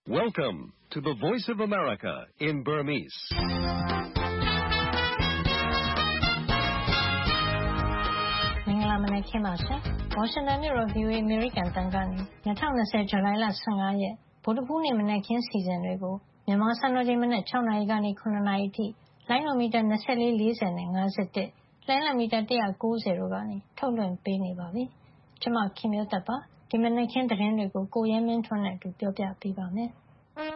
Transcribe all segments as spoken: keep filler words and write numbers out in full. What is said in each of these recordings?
Welcome to the Voice of America in Burmese. ။မင်္ဂလာမနက်ခင်းပါရှင်။ Washington မြို့တော် V O A American တန်ကနေ၂၀၂၀ဇူလိုင်လ၁၅ရက်ဗုဒ္ဓဟူးနေ့မနက်ခင်းစီစဉ်တွေကိုမြန်မာစံတော်ချိန်မနက်၆နာရီကနေ၇နာရီအထိလိုင်းနိုမီတာ၂၄ ၄၀နဲ့၅၁လိုင်းလမီတာ၁၉၀တို့ကနေထုတ်လွှင့်ပေးနေပါပြီ။ကျွန်မခင်မျိုးသက်ပါဒီမနက်ခင်းသတင်းတွေကိုကိုရဲမင်းထွန်းနဲ့အတူပြောပြပေးပါမယ်။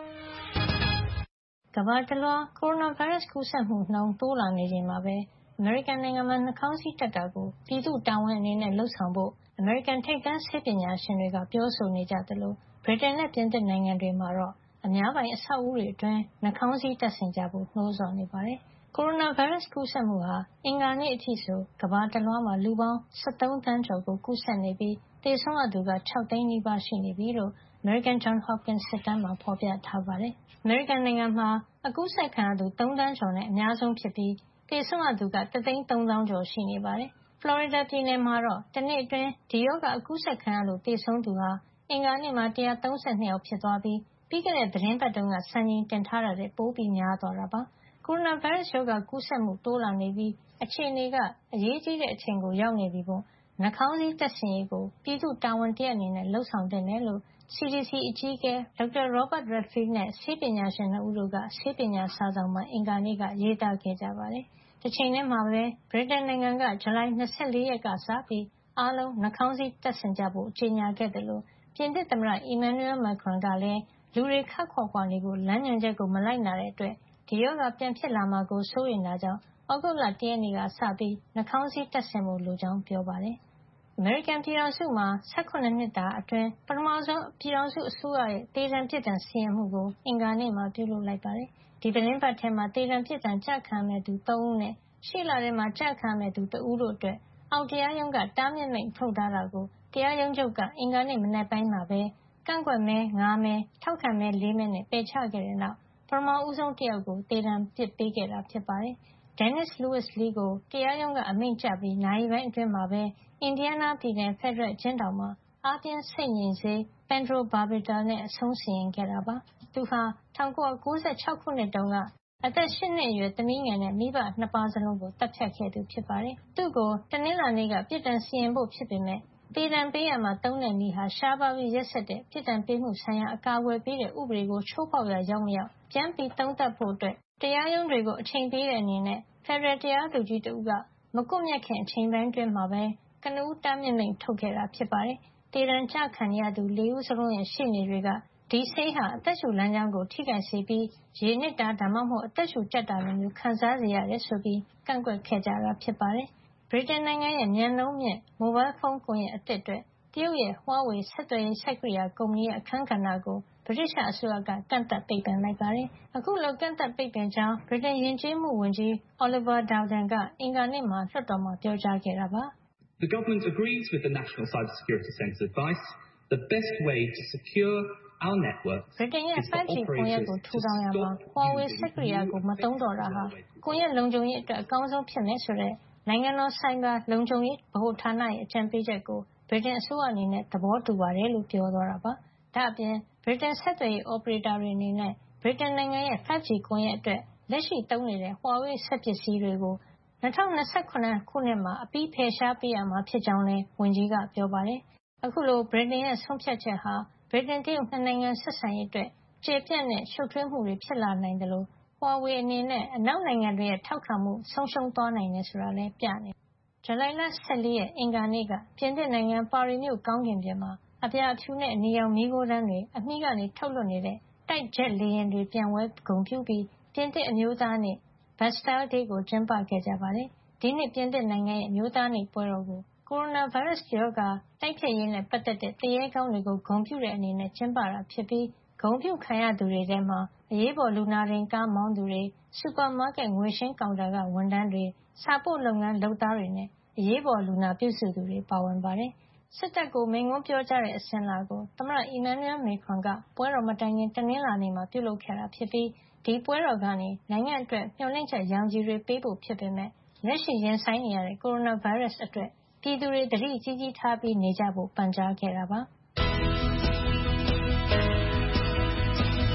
ကမ္ဘာတလွှားကိုရိုနာဗိုင်းရပ်စ်ကူးစက်မှုနှုန်းတိုးလာနေချိန်မှာပဲအမေရိကန်နိုင်ငံမှာနှာခေါင်းစည်းတပ်တာကိုပြည်သူ့တာဝန်အနေနဲ့လှုပ်ဆောင်ဖို့အမေရိကန်ထိပ်တန်းဆေးပညာရှင်တွေကပြောဆိုနေကြသလိုဗြိတိန်နဲ့ပြင်သစ်နိုင်ငံတွေမှာတော့အများပိုင်းအဆောက်အဦတွေအတွင်းနှာခေါင်းစည်းတပ်ဆင်ကြဖို့နှိုးဆော်နေပါတယ်။ကိုရိုနာဗိုင်းရပ်စ်ကူးစက်မှုဟာအင်္ဂါနေ့အထိဆိုကမ္ဘာတလွှားမှာလူပေါင်း၁၃သန်းကျော်ကိုကူးစက်နေပြီးသေဆုံးရသူက၆သိန်းနီးပါးရှိနေပြီလို့ American Johns Hopkins စစ်တမ်းမှာဖေါ်ပြထားပါတယ်။အမေရိကန်နိုင်ငံမှာအကူးစက်ခံရသူ၃သန်းကျော်နဲ့အများဆုံးဖြစ်ပြီးသေဆုံးရသူကတသိန်းသုံးသောင်းကျော်ရှိနေပါတယ်။ ဖလော်ရီဒါပြည်နယ်မှာတော့တနေ့အတွင်းဒီရောဂါအကူးစက်ခံရလို့သေဆုံးသူဟာအင်္ဂါနေ့မှာ၁၃၂ယောက်ဖြစ်သွားပြီးပြီးခဲ့တဲ့သတင်းပတ်တုန်းကစံချိန်တင်ထားတာထက်ပိုများသွားတာပါ။ကိုရိုနာဗိုင်းရပ်စ်ရောဂါကူးစက်မှုတိုးလာနေပြီးအခြေအနေကအရေးကြီးတဲ့အချိန်ကိုရောက်နေပြီမို့နှာခေါင်းစည်းတပ်ဆင်ရေးကိုပြည်သူ့တာဝန်တရပ်အနေနဲ့လှုပ်ဆောင်သင့်တယ်လို့ C D C အကြီးအကဲဒေါက်တာ Robert Redfield နဲ့ဆေးပညာရှင်နှစ်ဦးတို့ကဆေးပညာစာစောင်မှာအင်္ဂါနေ့ကရေးသားခဲ့ကြပါတယ်။တချိန်တည်းမှာပဲဗြိတိန်နိုင်ငံကဇူလိုင်၂၄ရက်ကစပြီးအားလုံးနှာခေါင်းစည်းတပ်ဆင်ကြဖို့ကြေညာခဲ့တယ်လို့ပြင်သစ်သမ္မတ Emmanuel Macron ကလည်းလူတွေခပ်ခွာခွာနေဖို့လမ်းညွှန်ချက်ကိုမလိုက်နာတဲ့အတွက်ဒီရောဂါပြန်ဖြစ်လာမှာကိုစိုးရိမ်တာကြောင့်သြဂုတ်လ၁ရက်နေ့ကစပြီးနှာခေါင်းစည်းတပ်ဆင်ဖို့လိုကြောင်းပြောပါတယ်။အမေရိကန်ပြည်ထောင်စုမှာ၁၇နှစ်တာအတွင်းပထမဆုံးပြည်ထောင်စုအစိုးရရဲ့သေဒဏ်ပြစ်ဒဏ်စီရင်မှုကိုအင်္ဂါနေ့မှာပြုလုပ်လိုက်ပါတယ်။ဒီသတင်းပတ်ထဲမှာသေဒဏ်ပြစ်ဒဏ်ကျခံရမယ့်သူ၃ဦးနဲ့ရှေ့လထဲမှာကျခံရမယ့်သူတဦးတို့အတွက်အောက်တရားရုံးကတားမြစ်မိန့်ထုတ်ထားတာကိုတရားရုံးချုပ်ကအင်္ဂါနေ့မနက်ပိုင်းမှာပဲကန့်ကွက်မဲ၅မဲထောက်ခံမဲ၄မဲနဲ့ပယ်ချခဲ့တဲ့နောက်ပထမဦးဆုံးတယောက်ကိုသေဒဏ်ပြစ်ပေးခဲ့တာဖြစ်ပါတယ်။ Dennis Lewis Lee ကိုတရားရုံးကအမိန့်ချပြီးနာရီပိုင်းအတွင်းမှာပဲအင်ဒီယားနားပြည်နယ်ဖက်ဒရယ်အကျဉ်းထောင်မှာအားပြင်းစိတ်ငြိမ်ဆေး Pentobarbital နဲ့အဆုံးစီရင်ခဲ့တာပါ။သူဟာ၁၉၉၆ခုနှစ်တုန်းကအသက်၈နှစ်အရွယ်သမီးငယ်နဲ့မိဘနှစ်ပါးစလုံးကိုသတ်ဖြတ်ခဲ့သူဖြစ်ပါတယ်။သူ့ကိုတနင်္လာနေ့ကပြစ်ဒဏ်စီရင်ဖို့ဖြစ်ပေမယ့်သေဒဏ်ပေးရာမှာသုံးတဲ့နည်းဟာရှားပါးပြီးရက်စက်တဲ့ပြစ်ဒဏ်ပေးမှုဆိုင်ရာအကာအကွယ်ပေးတဲ့ဥပဒေကိုချိုးဖေါက်ရာရောက်မရောက်ပြန်ပြီးသုံးသပ်ဖို့တရားရုံးတွေကိုအချိန်ပေးတဲ့အနေနဲ့ဖက်ဒရယ်တရားသူကြီးတဦးကမကွပ်မျက်ခင်အချိန်ပိုင်းအတွင်းမှာပဲကနဦးတားမြစ်မိန့်ထုတ်ခဲ့တာဖြစ်ပါတယ်။သေဒဏ်ကျခံနေရသူ၄ဦးစလုံးရဲ့ရှေ့နေတွေကဒီဆေးဟာအသက်ရှူလမ်းကြောင်းကိုထိခိုက်စေပြီးရေနစ်တာဒါမှမဟုတ်အသက်ရှူကြပ်တာလိုမျိုးခံစားစေရတယ်ဆိုပြီးကန့်ကွက်ခဲ့ကြတာဖြစ်ပါတယ်။ဗြိတိန်နိုင်ငံရဲ့မြန်နှုန်းမြင့်မိုဘိုင်းဖုန်းကွန်ရက်အသစ်အတွက်တရုတ်ရဲ့ Huawei ဆက်သွယ်ရေးစက်ကရိယာကုမ္ပဏီရဲ့အခန်းကဏ္ဍကိုဗြိတိသျှအစိုးရကကန့်သတ်ပိတ်ပင်လိုက်ပါတယ်။အခုလိုကန့်သတ်ပိတ်ပင်ကြောင်းဗြိတိန်ယဉ်ကျေးမှုဝန်ကြီး Oliver Dowden ကအင်္ဂါနေ့မှာလွှတ်တော်မှာပြောကြားခဲ့တာပါ။ The government agrees with the National Cybersecurity Centre's advice. The best way to secure our network ဗြိတိန်ရဲ့ five G ကွန်ရက်ကိုထူထောင်ရာမှာ Huawei စက်ကရိယာကိုမသုံးတော့တာဟာကွန်ရက်လုံခြုံရေးအတွက်အကောင်းဆုံးဖြစ်မယ်ဆိုတဲ့နိုင်ငံတော်ဆိုင်ဘာလုံခြုံရေးဗဟိုဌာနရဲ့အကြံပေးချက်ကိုဗြိတိန်အစိုးရအနေနဲ့သဘောတူပါတယ်လို့ပြောသွားတာပါ။ဒါ့အပြင်ဗြိတိန်ဆက်သွယ်ရေး operator တွေအနေနဲ့ဗြိတိန်နိုင်ငံရဲ့ five G ကွန်ရက်အတွက်လက်ရှိသုံးနေတဲ့ Huawei စက်ပစ္စည်းတွေကို၂၀၂၇ခုနှစ်မှာအပြီးဖယ်ရှားပေးရမှာဖြစ်ကြောင်းလည်းဝန်ကြီးကပြောပါတယ်။အခုလိုဗြိတိန်ရဲ့ဆုံးဖြတ်ချက်ဟာဗြိတိန်တရုတ်နှစ်နိုင်ငံဆက်ဆံရေးအတွက်ကျယ်ပြန့်တဲ့ရှုပ်ထွေးမှုတွေဖြစ်လာနိုင်သလို Huawei အနေနဲ့အနောက်နိုင်ငံတွေရဲ့ထောက်ခံမှုဆုံးရှုံးသွားနိုင်တယ်ဆိုတာလည်းပြနေတယ်။ဇူလိုင်လ၁၄ရက်အင်္ဂါနေ့ကပြင်သစ်နိုင်ငံပါရီမြို့ကောင်းကင်ပြင်မှာအပြာအဖြူနဲ့အနီရောင်မီးခိုးတန်းတွေအမြီးကနေထုတ်လွှတ်နေတဲ့တိုက်ဂျက်လေယာဉ်တွေပျံဝဲဂုဏ်ပြုပြီးပြင်သစ်အမျိုးသားနေ့ Bastille Day ကိုကျင်းပခဲ့ကြပါတယ်။ဒီနှစ်ပြင်သစ်နိုင်ငံရဲ့အမျိုးသားနေ့ပွဲတော်ကိုကိုရိုနာဗိုင်းရပ်စ်ရောဂါတိုက်ဖျက်ရေးနဲ့ပတ်သက်တဲ့သူရဲကောင်းတွေကိုဂုဏ်ပြုတဲ့အနေနဲ့ကျင်းပတာဖြစ်ပြီးဂုဏ်ပြုခံရသူတွေထဲမှာအရေးပေါ်လူနာတင်ကားမောင်းသူတွေစူပါမားကက်ငွေရှင်းကောင်တာကဝန်ထမ်းတွေစာပို့လုပ်ငန်းလုပ်သားတွေနဲ့အရေးပေါ်လူနာပြုစုသူတွေပါဝင်ပါတယ်။စစ်တပ်ကိုမိန့်ခွန်းပြောကြားတဲ့အစဉ်အလာကိုသမ္မတ Emmanuel Macron ကပွဲတော်မတိုင်ခင်တနင်္လာနေ့မှာပြုလုပ်ခဲ့တာဖြစ်ပြီးဒီပွဲတော်ကနေနိုင်ငံအတွက်မျှော်လင့်ချက်ရောင်ခြည်တွေပေးဖို့ဖြစ်ပေမယ့်လက်ရှိရင်ဆိုင်နေရတဲ့ကိုရိုနာဗိုင်းရပ်စ်အတွက်ပြည်သူတွေသတိကြီးကြီးထားပြီးနေကြဖို့ပန်ကြားခဲ့တာပါ။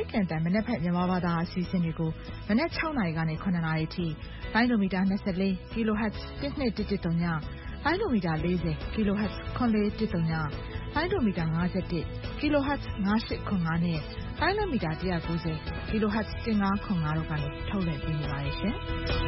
ကန်တန်မနက်ဖက်မြန်မာဘာသာအစီအစဉ်တွေကိုမနက်၆နာရီကနေ၇နာရီထိလိုင်းဒိုမီတာ၂၄ kilohertz တစ်နှစ်တစ်တစ်တုံညလိုင်းဒိုမီတာ၄၀ kilohertz ခွန်လေးတစ်တုံညလိုင်းဒိုမီတာ၅၁ kilohertz ၅၈ခွန်၅နဲ့လိုင်းဒိုမီတာ၁၉၀ kilohertz ၁၅ခွန်၅တို့ကနေထုတ်လွှင့်ပေးနေပါတယ်ရှင်။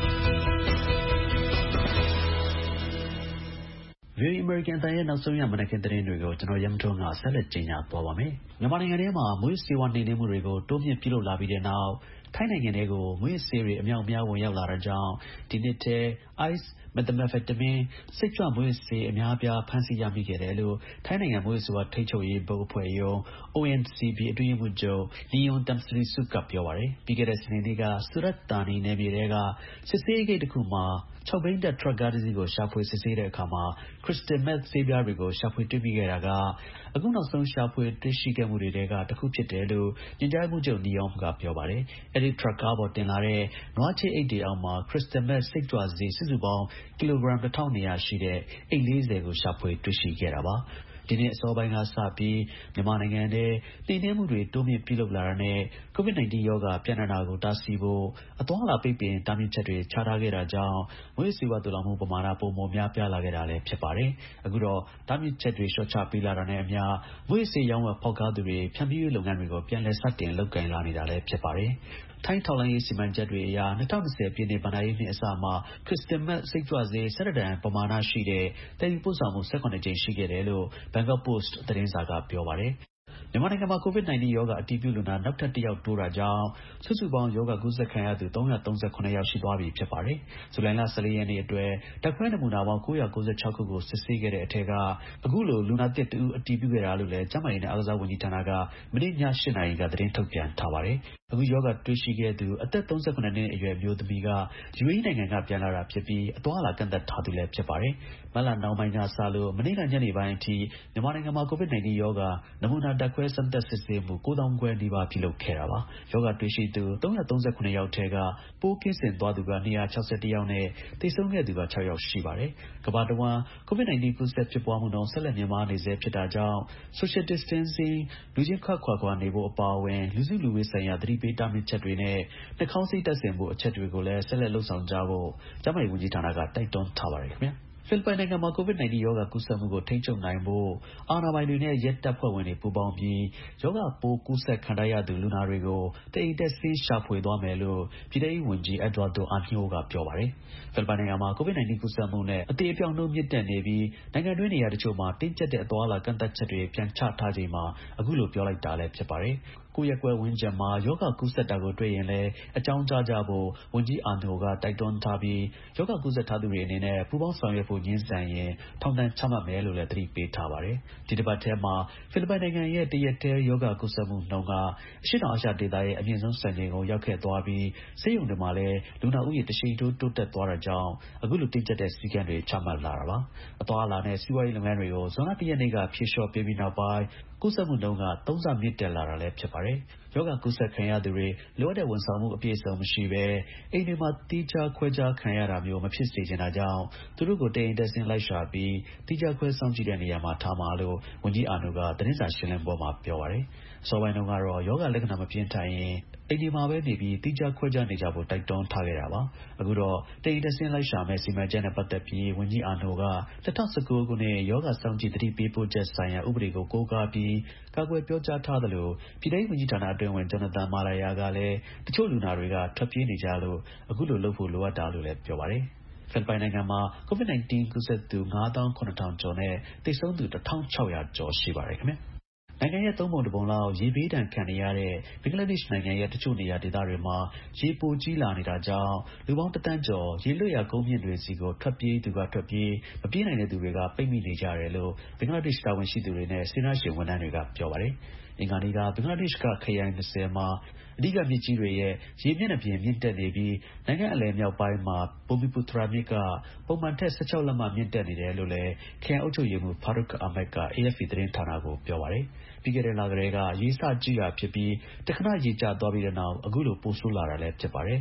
Very American တိုင်းရဲ့နောက်ဆုံးရမနက်ခင်းသတင်းတွေကိုကျွန်တော်ရမထုံးကဆက်လက်ကြီးညာသွားပါမယ်။မြန်မာနိုင်ငံထဲမှာမွေးစေဝါနေနေမှုတွေကိုတိုးမြင့်ပြုလုပ်လာပြီးတဲ့နောက်ထိုင်းနိုင်ငံတွေကိုမွေးစေတွေအမြောက်အများဝင်ရောက်လာတဲ့ကြောင့်ဒီနှစ်ထဲ ice methamphetamine စိတ်ကြွမွေးစေအများအပြားဖမ်းဆီးရမိခဲ့တယ်လို့ထိုင်းနိုင်ငံမွေးစေဝါထိန်းချုပ်ရေးဘုတ်အဖွဲ့ရုံး O N C B အတွင်းရေးမှူးချုပ် Leon Tamsrisu ကပြောပါတယ်။ပြီးခဲ့တဲ့စနေနေ့က Surat Thani နယ်မြေထဲကစစ်ဆေးဂိတ်တစ်ခုမှာ၆ဘီးတပ်ထရပ်ကားတစ်စီးကိုရှာဖွေစစ်ဆေးတဲ့အခါမှာ crystal meth ဆေးပြားတွေကိုရှာဖွေတွေ့ရှိခဲ့တာကအခုနောက်ဆုံးရှာဖွေတွေ့ရှိခဲ့မှုတွေထဲကတစ်ခုဖြစ်တယ်လို့ညွှန်ကြားရေးမှူးချုပ် Leon ကပြောပါတယ်။အဲဒီထရပ်ကားပေါ်တင်လာတဲ့နွားချေးအိတ်တွေအောက်မှာ crystal meth စိတ်ကြွဆေးစုစုပေါင်းကီလိုဂရမ်တစ်ထောင်နှစ်ရာရှိတဲ့အိတ်လေးဆယ်ကိုရှာဖွေတွေ့ရှိခဲ့တာပါ။ဒီနေ့အစောပိုင်းကစပြီးမြန်မာနိုင်ငံထဲနှိမ်နင်းမှုတွေတိုးမြင့်ပြုလုပ်လာတာနဲ့ COVID 19 ရောဂါပြန့်နှံ့တာကိုတားဆီးဖို့အသွားအလာပိတ်ပင်တားမြစ်ချက်တွေချထားခဲ့တာကြောင့်မွေးစေဝါသိုလှောင်မှုပမာဏပိုမိုများပြားလာခဲ့တာလည်းဖြစ်ပါတယ်။အခုတော့တားမြစ်ချက်တွေလျှော့ချပေးလာတာနဲ့အမျှမွေးစေရောင်းဝယ်ဖောက်ကားသူတွေဖြန့်ဖြူးရေးလုပ်ငန်းတွေကိုပြန်လည်စတင်လုပ်ကိုင်လာနေတာလည်းဖြစ်ပါတယ်။ထိုင်းထောက်လှမ်းရေးစီမံချက်တွေအရ၂၀၂၀ပြည့်နှစ်ဘဏ္ဍာရေးနှစ်အစမှာ crystal meth စိတ်ကြွဆေး၁၁တန်ပမာဏရှိတဲ့သယ်ယူပို့ဆောင်မှု၁၇ကြိမ်ရှိခဲ့တယ်လို့ Bangkok Post သတင်းစာကပြောပါတယ်။မြန်မာနိုင်ငံမှာ COVID 19 ရောဂါအတည်ပြုလူနာနောက်ထပ်တစ်ယောက်တိုးတာကြောင့်စုစုပေါင်းရောဂါကူးစက်ခံရသူ၃၃၇ယောက်ရှိသွားပြီဖြစ်ပါတယ်။ဇူလိုင်လ၁၄ရက်နေ့အတွက်ဓာတ်ခွဲနမူနာပေါင်း၉၉၆ခုကိုစစ်ဆေးခဲ့တဲ့အထက်ကအခုလိုလူနာသစ်တစ်ဦးအတည်ပြုခဲ့တာလို့လည်းကျန်းမာရေးနဲ့အားကစားဝန်ကြီးဌာနကမနေ့ည၈နာရီကသတင်းထုတ်ပြန်ထားပါတယ်။အခုရောဂါတွေ့ရှိခဲ့သူအသက်၃၇နှစ်အရွယ်မျိုးသမီးက ယူအေအီး နိုင်ငံကပြန်လာတာဖြစ်ပြီးအသွားအလာကန့်သတ်ထားသူလည်းဖြစ်ပါတယ်။မတ်လနှောင်းပိုင်းကစလို့မနေ့ကညနေပိုင်းအထိမြန်မာနိုင်ငံမှာ COVID 19 ရောဂါနမူနာဓာတ်ခွဲစမ်းသပ်စစ်ဆေးမှု၉သောင်းခွဲနီးပါးပြုလုပ်ခဲ့တာပါ။ရောဂါတွေ့ရှိသူ၃၃၇ယောက်ထဲကပိုးကင်းစင်သွားသူက၂၆၁ယောက်နဲ့သေဆုံးခဲ့သူက၆ယောက်ရှိပါတယ်။ကမ္ဘာတဝန်း COVID 19 ကူးစက်ဖြစ်ပွားမှုနှုန်းဆက်လက်မြင့်မားနေဆဲဖြစ်တာကြောင့် social distancing လူချင်းခပ်ခွာခွာနေဖို့အပါအဝင်လူစုလူဝေးဆိုင်ရာသတိပေးတားမြစ်ချက်တွေနဲ့နှာခေါင်းစည်းတပ်ဆင်ဖို့အချက်တွေကိုလည်းဆက်လက်လုပ်ဆောင်ကြဖို့ကျန်းမာရေးဝန်ကြီးဌာနကတိုက်တွန်းထားပါတယ်ခင်ဗျာ။ဖိလစ်ပိုင်နိုင်ငံမှာ COVID 19 ရောဂါကူးစက်မှုကိုထိန်းချုပ်နိုင်ဖို့အာဏာပိုင်တွေနဲ့ရဲတပ်ဖွဲ့ဝင်တွေပူးပေါင်းပြီးရောဂါပိုးကူးစက်ခံထားရသူလူနာတွေကိုတအိမ်တက်ဆင်းရှာဖွေသွားမယ်လို့ပြည်ထောင်စုဝန်ကြီး Eduardo Año ကပြောပါတယ်။ဖိလစ်ပိုင်နိုင်ငံမှာ COVID 19 ကူးစက်မှုနဲ့အသေအပျောက်နှုန်းမြင့်တက်နေပြီးနိုင်ငံတွင်းနေရာတချို့မှာတင်းကျပ်တဲ့အသွားအလာကန့်သတ်ချက်တွေပြန်ချထားချိန်မှာအခုလိုပြောလိုက်တာလည်းဖြစ်ပါတယ်။ကိုယ့်ရပ်ကွက်ဝန်းကျင်မှာရောဂါကူးစက်တာကိုတွေ့ရင်လည်းအကြောင်းကြားကြဖို့ဝန်ကြီးအာနိုကတိုက်တွန်းထားပြီးရောဂါကူးစက်ထားသူတွေအနေနဲ့ပူးပေါင်းဆောင်ရွက်ဖို့ညှင်းဆန်ရင်ထောင်ဒဏ်ချမှတ်မယ်လို့လည်းသတိပေးထားပါတယ်။ဒီတစ်ပတ်ထဲမှာဖိလစ်ပိုင်နိုင်ငံရဲ့တရက်တည်းရောဂါကူးစက်မှုနှုန်းကအရှေ့တောင်အာရှဒေသရဲ့အမြင့်ဆုံးစံချိန်ကိုရောက်ခဲ့သွားပြီးဆေးရုံတွေမှာလည်းလူနာဦးရေတစ်ရှိန်တိုးတိုးတက်သွားတာကြောင့်အခုလိုတင်းကျပ်တဲ့စည်းကမ်းတွေချမှတ်လာတာပါ။အသွားအလာနဲ့စီးပွားရေးလုပ်ငန်းတွေကိုဇွန်လတစ်ရက်နေ့ကဖြေလျှော့ပေးပြီးနောက်ပိုင်းကူးစက်မှုနှုန်းကသုံးဆမြင့်တက်လာတာလည်းဖြစ်ပါတယ်။ရောဂါကူးစက်ခံရသူတွေလိုအပ်တဲ့ဝန်ဆောင်မှုအပြည့်အစုံမရှိဘဲအိမ်တွေမှာသီးခြားခွဲခြားခံရတာမျိုးမဖြစ်စေချင်တာကြောင့်သူတို့ကိုတအိမ်တက်ဆင်းလိုက်ရှာပြီးသီးခြားခွဲစောင့်ကြည့်တဲ့နေရာမှာထားမှာလို့ဝန်ကြီးအာနိုကသတင်းစာရှင်းလင်းပွဲမှာပြောပါတယ်။အစောပိုင်းတုန်းကတော့ရောဂါလက္ခဏာမပြင်းထန်ရင်အိမ်ဒီမှာပဲနေပြီးသီးခြားခွဲခြားနေကြဖို့တိုက်တွန်းထားခဲ့တာပါအခုတော့တိမ်တဆင်းလိုက်ရှာမဲ့စီမံချက်နဲ့ပတ်သက်ပြီးဝန်ကြီးအာနိုက၂၀၁၉ခုနှစ်ရောဂါစောင့်ကြည့်သတိပေးပို့ချက်ဆိုင်ရာဥပဒေကိုကိုးကားပြီးကာကွယ်ပြောကြားထားသလိုပြည်ထောင်စုဝန်ကြီးဌာနအတွင်းဝင်ဂျိုနာသန်မာလာယာကလည်းတချို့လူနာတွေကထွက်ပြေးနေကြလို့အခုလိုလုပ်ဖို့လိုအပ်တာလို့လည်းပြောပါတယ်ဖိလစ်ပိုင်နိုင်ငံမှာ COVID 19 ကူးစက်သူ၅သောင်း၇ထောင်ကျော်နဲ့သေဆုံးသူတစ်ထောင်ခြောက်ရာကျော်ရှိပါတယ်ခင်ဗျာနိုင်ငံရဲ့သုံးပုံတစ်ပုံလောက်ရေဘေးဒဏ်ခံနေရတဲ့ဘင်္ဂလားဒေ့ရှ်နိုင်ငံရဲ့တချို့နေရာဒေသတွေမှာရေပိုကြီးလာနေတာကြောင့်လူပေါင်းတစ်သန်းကျော်ရေလွတ်ရာကုန်းမြင့်တွေစီကိုထွက်ပြေးသူကထွက်ပြေးမပြေးနိုင်တဲ့သူတွေကပိတ်မိနေကြတယ်လို့ဘင်္ဂလားဒေ့ရှ်တာဝန်ရှိသူတွေနဲ့စေတနာရှင်ဝန်ထမ်းတွေကပြောပါတယ်အင်္ဂါနေ့ကဘင်္ဂလားဒေ့ရှ်ကခရိုင်၂၀မှာအဓိကမြစ်ကြီးတွေရဲ့ရေမျက်နှာပြင်မြင့်တက်နေပြီးနိုင်ငံအလယ်မြောက်ပိုင်းမှာဘိုမီပူထရာမြစ်ကပုံမှန်ထက်၁၆လက်မမြင့်တက်နေတယ်လို့လည်းခရိုင်အုပ်ချုပ်ရေးမှူး Farooq Ahmed က A F P သတင်းဌာနကိုပြောပါတယ်ပြီးခဲ့တဲ့လကတည်းကရေစကြီးတာဖြစ်ပြီးတခဏရေကျသွားပြီးတဲ့နောက်အခုလိုပိုဆိုးလာတာလည်းဖြစ်ပါတယ်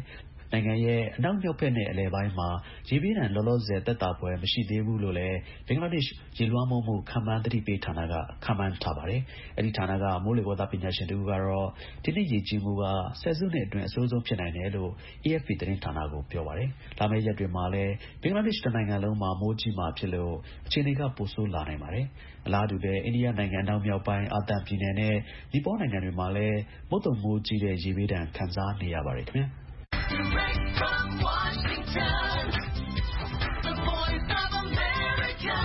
နိုင်ငံရဲ့အနောက်မြောက်ဘက်နဲ့အလယ်ပိုင်းမှာရေဘေးဒဏ်လောလောဆယ်သက်သာပွဲမရှိသေးဘူးလို့လည်းဘင်္ဂလားဒေ့ရှ်ရေလွှမ်းမိုးမှုခန့်မှန်းသတိပေးဌာနကခန့်မှန်းထားပါတယ်။အဲဒီဌာနကမိုးလေဝသပညာရှင်တူကတော့ဒီနှစ်ရေကြီးမှုကဆယ်စုနှစ်အတွင်းအဆိုးဆုံးဖြစ်နိုင်တယ်လို့ A F P သတင်းဌာနကိုပြောပါတယ်။လာမယ့်ရက်တွေမှာလည်းဘင်္ဂလားဒေ့ရှ်တနိုင်ငံလုံးမှာမိုးကြီးမှာဖြစ်လို့အခြေအနေကပိုဆိုးလာနိုင်ပါတယ်။အလားတူပဲအိန္ဒိယနိုင်ငံအနောက်မြောက်ပိုင်းအာသံပြည်နယ်နဲ့နီပေါနိုင်ငံတွေမှာလည်းမုတ်သုန်မိုးကြီးတဲ့ရေဘေးဒဏ်ခံစားနေရပါတယ်ခင်ဗျာ။ Direct from Washington, the voice of America,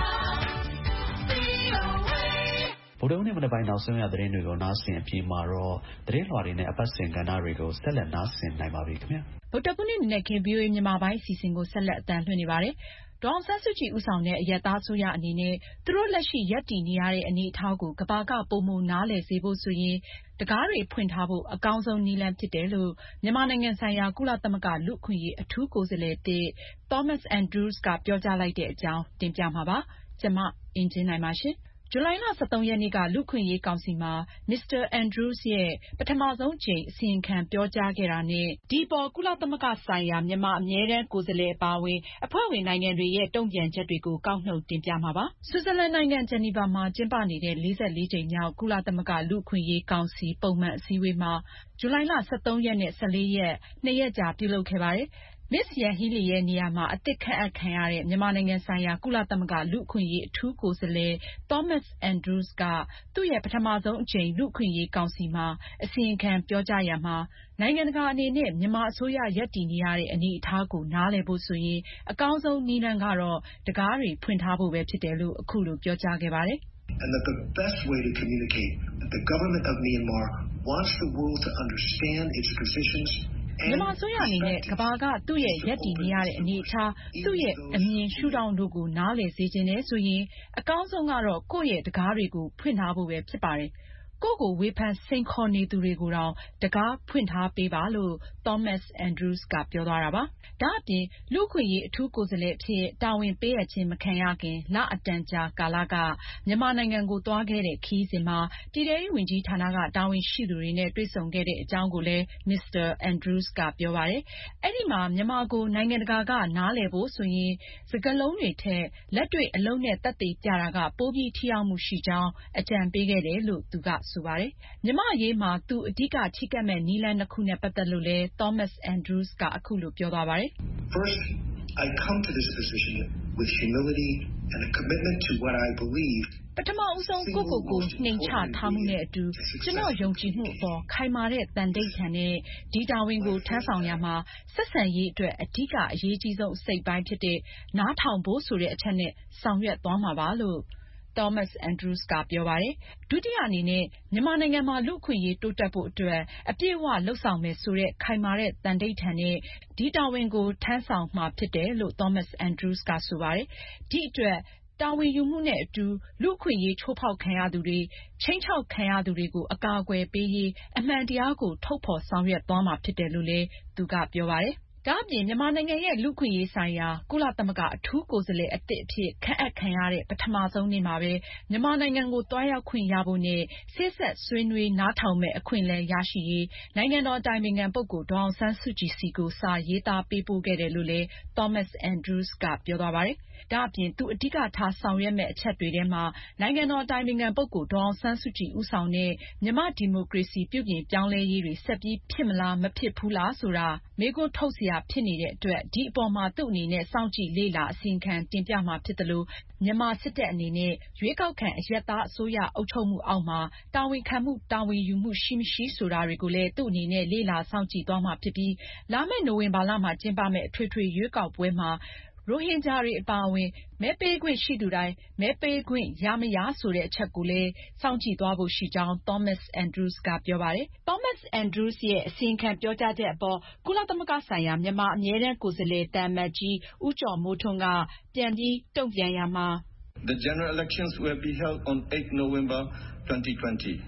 V O A ဗုဒ္ဓဟူးနေ့မနက်ပိုင်းနောက်ဆုံးရသတင်းတွေကိုနားဆင်အပြီးမှာတော့သတင်းလွှာတွေနဲ့အပတ်စဉ်ကဏ္ဍတွေကိုဆက်လက်နားဆင်နိုင်ပါပြီခင်ဗျာ။ဗုဒ္ဓဟူးနေ့နေ့ခင်း V O A မြန်မာပိုင်းအစီအစဉ်ကိုဆက်လက်အသံလွှင့်နေပါတယ်။ဒေါ်အောင်ဆန်းစုကြည်ဦးဆောင်တဲ့အရပ်သားအစိုးရအနေနဲ့သူတို့လက်ရှိရပ်တည်နေရတဲ့အနေအထားကိုကမ္ဘာကပိုမိုနားလည်စေဖို့ဆိုရင်တံခါးတွေဖွင့်ထားဖို့အကောင်းဆုံးနည်းလမ်းဖြစ်တယ်လို့မြန်မာနိုင်ငံဆိုင်ရာကုလသမဂ္ဂလူ့အခွင့်အရေးအထူးကိုယ်စားလှယ်သစ် Thomas Andrews ကပြောကြားလိုက်တဲ့အကြောင်းတင်ပြမှာပါ။ကျမအင်ကြင်းနိုင်ပါရှင်။ဇူလိုင်လ ၁၃ ရက်နေ့ကလူ့အခွင့်အရေးကောင်စီမှာ မစ္စတာ Andrews ရဲ့ပထမဆုံးအကြိမ်အစီရင်ခံပြောကြားခဲ့တာနဲ့ဒီအပေါ်ကုလသမဂ္ဂဆိုင်ရာမြန်မာအမြဲတမ်းကိုယ်စားလှယ်အပါအဝင်အဖွဲ့ဝင်နိုင်ငံတွေရဲ့တုံ့ပြန်ချက်တွေကိုကောက်နှုတ်တင်ပြမှာပါ။ဆွစ်ဇာလန်နိုင်ငံဂျနီဗာမှာကျင်းပနေတဲ့ လေးဆယ့်လေးကြိမ်မြောက်ကုလသမဂ္ဂလူ့အခွင့်အရေးကောင်စီပုံမှန်အစည်းအဝေးမှာဇူလိုင်လ ၁၃ ရက်နဲ့ ၁၄ ရက်နှစ်ရက်ကြာပြုလုပ်ခဲ့ပါတယ်။မစ္စယန်ဟီးလီရဲ့နေရာမှာအသစ်ခန့်အပ်ခံရတဲ့မြန်မာနိုင်ငံဆိုင်ရာကုလသမဂ္ဂလူ့အခွင့်အရေးအထူးကိုယ်စားလှယ် Thomas Andrews ကသူ့ရဲ့ပထမဆုံးအကြိမ်လူ့အခွင့်အရေးကောင်စီမှာအစီရင်ခံပြောကြားရာမှာနိုင်ငံတကာအနေနဲ့မြန်မာအစိုးရရပ်တည်နေရတဲ့အနေအထားကိုနားလည်ဖို့ဆိုရင်အကောင်းဆုံးနည်းလမ်းကတော့တံခါးတွေဖွင့်ထားဖို့ပဲဖြစ်တယ်လို့အခုလိုပြောကြားခဲ့ပါတယ်။ And that the best way to communicate that the government of Myanmar wants the world to understand its positions မြန်မာအစိုးရအနေနဲ့ကမ္ဘာကသူ့ရဲ့ရပ်တည်နေရတဲ့အနေအထားသူ့ရဲ့အမြင်ရှုထောင့်တို့ကိုနားလည်စေချင်တယ်ဆိုရင်အကောင်းဆုံးကတော့ကိုယ့်ရဲ့တံခါးတွေကိုဖွင့်ထားဖို့ပဲဖြစ်ပါတယ်။ကိုယ့်ကိုဝေဖန်စိန်ခေါ်နေသူတွေကိုတောင်တံခါးဖွင့်ထားပေးပါလို့ Thomas Andrews ကပြောသွားတာပါ။ဒါအပြင်လူ့အခွင့်အရေးအထူးကိုယ်စားလှယ်အဖြစ်တာဝန်ပေးအပ်ခြင်းမခံရခင်လအတန်ကြာကာလကမြန်မာနိုင်ငံကိုသွားခဲ့တဲ့ခရီးစဉ်မှာပြည်ထဲရေးဝန်ကြီးဌာနကတာဝန်ရှိသူတွေနဲ့တွေ့ဆုံခဲ့တဲ့အကြောင်းကိုလည်း မစ္စတာ Andrews ကပြောပါတယ်။အဲဒီမှာမြန်မာကိုနိုင်ငံတကာကနားလည်ဖို့ဆိုရင်စကားလုံးတွေထက်လက်တွေ့အလုပ်နဲ့သက်သေပြတာကပိုပြီးထိရောက်မှုရှိကြောင်းအကြံပေးခဲ့တယ်လို့သူကဆိုပါတယ်။မြန်မာ့အရေးမှာသူအဓိကချဉ်းကပ်မယ့်နည်းလမ်းနှစ်ခုနဲ့ပတ်သက်လို့လည်း Thomas Andrews ကအခုလိုပြောသွားပါတယ်။ First, I come to this position with humility and a commitment to what I believe ပထမဦးဆုံးကိုကိုကိုနှိမ်ချထားမှုနဲ့အတူကျွန်တော်ယုံကြည်မှုအပေါ်ခိုင်မာတဲ့တန်ဋိဌာန်နဲ့ဒီတာဝန်ကိုထမ်းဆောင်ရမှာဆက်ဆံရေးအတွက်အဓိကအရေးကြီးဆုံးအစိတ်ပိုင်းဖြစ်တဲ့နားထောင်ဖို့ဆိုတဲ့အချက်နဲ့ဆောင်ရွက်သွားမှာပါလို့Thomas Andrews ကပြောပါတယ်။ဒုတိယအနေနဲ့မြန်မာနိုင်ငံမှာလူ့အခွင့်အရေးတိုးတက်ဖို့အတွက်အပြည့်အဝလုပ်ဆောင်မယ်ဆိုတဲ့ခိုင်မာတဲ့တန်ဋိဌာန်နဲ့ဒီတာဝန်ကိုထမ်းဆောင်မှာဖြစ်တယ်လို့ Thomas Andrews ကဆိုပါတယ်။ဒီအတွက်တာဝန်ယူမှုနဲ့အတူလူ့အခွင့်အရေးချိုးဖောက်ခံရသူတွေခြိမ်းခြောက်ခံရသူတွေကိုအကာအကွယ်ပေးရေးအမှန်တရားကိုထုတ်ဖော်ဆောင်ရွက်သွားမှာဖြစ်တယ်လို့လည်းသူကပြောပါတယ်။ဒါအပြင်မြန်မာနိုင်ငံရဲ့လူ့အခွင့်အရေးဆိုင်ရာကုလသမဂ္ဂအထူးကိုယ်စားလှယ်အသစ်အဖြစ်ခန့်အပ်ခံရတဲ့ပထမဆုံးနေ့မှာပဲမြန်မာနိုင်ငံကိုသွားရောက်ခွင့်ရဖို့နဲ့စေ့စပ်ဆွေးနွေးနားထောင်မယ့်အခွင့်အလမ်းရရှိရေးနိုင်ငံတော်အတိုင်ပင်ခံပုဂ္ဂိုလ်ဒေါ်အောင်ဆန်းစုကြည်ဆီကိုစာရေးသားပေးပို့ခဲ့တယ်လို့လည်း Thomas Andrews ကပြောသွားပါတယ်။ဒါအပြင်သူအဓိကထားဆောင်ရွက်မယ့်အချက်တွေထဲမှာနိုင်ငံတော်အတိုင်ပင်ခံပုဂ္ဂိုလ်ဒေါ်အောင်ဆန်းစုကြည်ဦးဆောင်တဲ့မြန်မာ့ဒီမိုကရေစီပြုပြင်ပြောင်းလဲရေးတွေဆက်ပြီးဖြစ်မလားမဖြစ်ဘူးလားဆိုတာမေးခွန်းထုတ်စရာဖြစ်နေတဲ့အတွက်ဒီအပေါ်မှာသူ့အနေနဲ့စောင့်ကြည့်လေ့လာအစီရင်ခံတင်ပြမှာဖြစ်သလိုမြန်မာစစ်တပ်အနေနဲ့ရွေးကောက်ခံအရပ်သားအစိုးရအုပ်ချုပ်မှုအောက်မှာတာဝန်ခံမှုတာဝန်ယူမှုရှိမရှိဆိုတာတွေကိုလည်းသူ့အနေနဲ့လေ့လာစောင့်ကြည့်သွားမှာဖြစ်ပြီးလာမယ့်နိုဝင်ဘာလမှာကျင်းပမယ့်အထွေထွေရွေးကောက်ပွဲမှာရိုဟင်ဂျာတွေအပါအဝင်မဲပေးခွင့်ရှိသူတိုင်းမဲပေးခွင့်ရမရဆိုတဲ့အချက်ကိုလည်းစောင့်ကြည့်သွားဖို့ရှိကြောင်း Thomas Andrews ကပြောပါတယ်။ Thomas Andrews ရဲ့အစီရင်ခံပြောကြားချက်အပေါ်ကုလသမဂ္ဂဆိုင်ရာမြန်မာအမြဲတမ်းကိုယ်စားလှယ်သံအမတ်ကြီးဦးကျော်မိုးထွန်းကပြန်ပြီးတုံ့ပြန်ရာမှာ The general elections will be held on eighth November twenty twenty.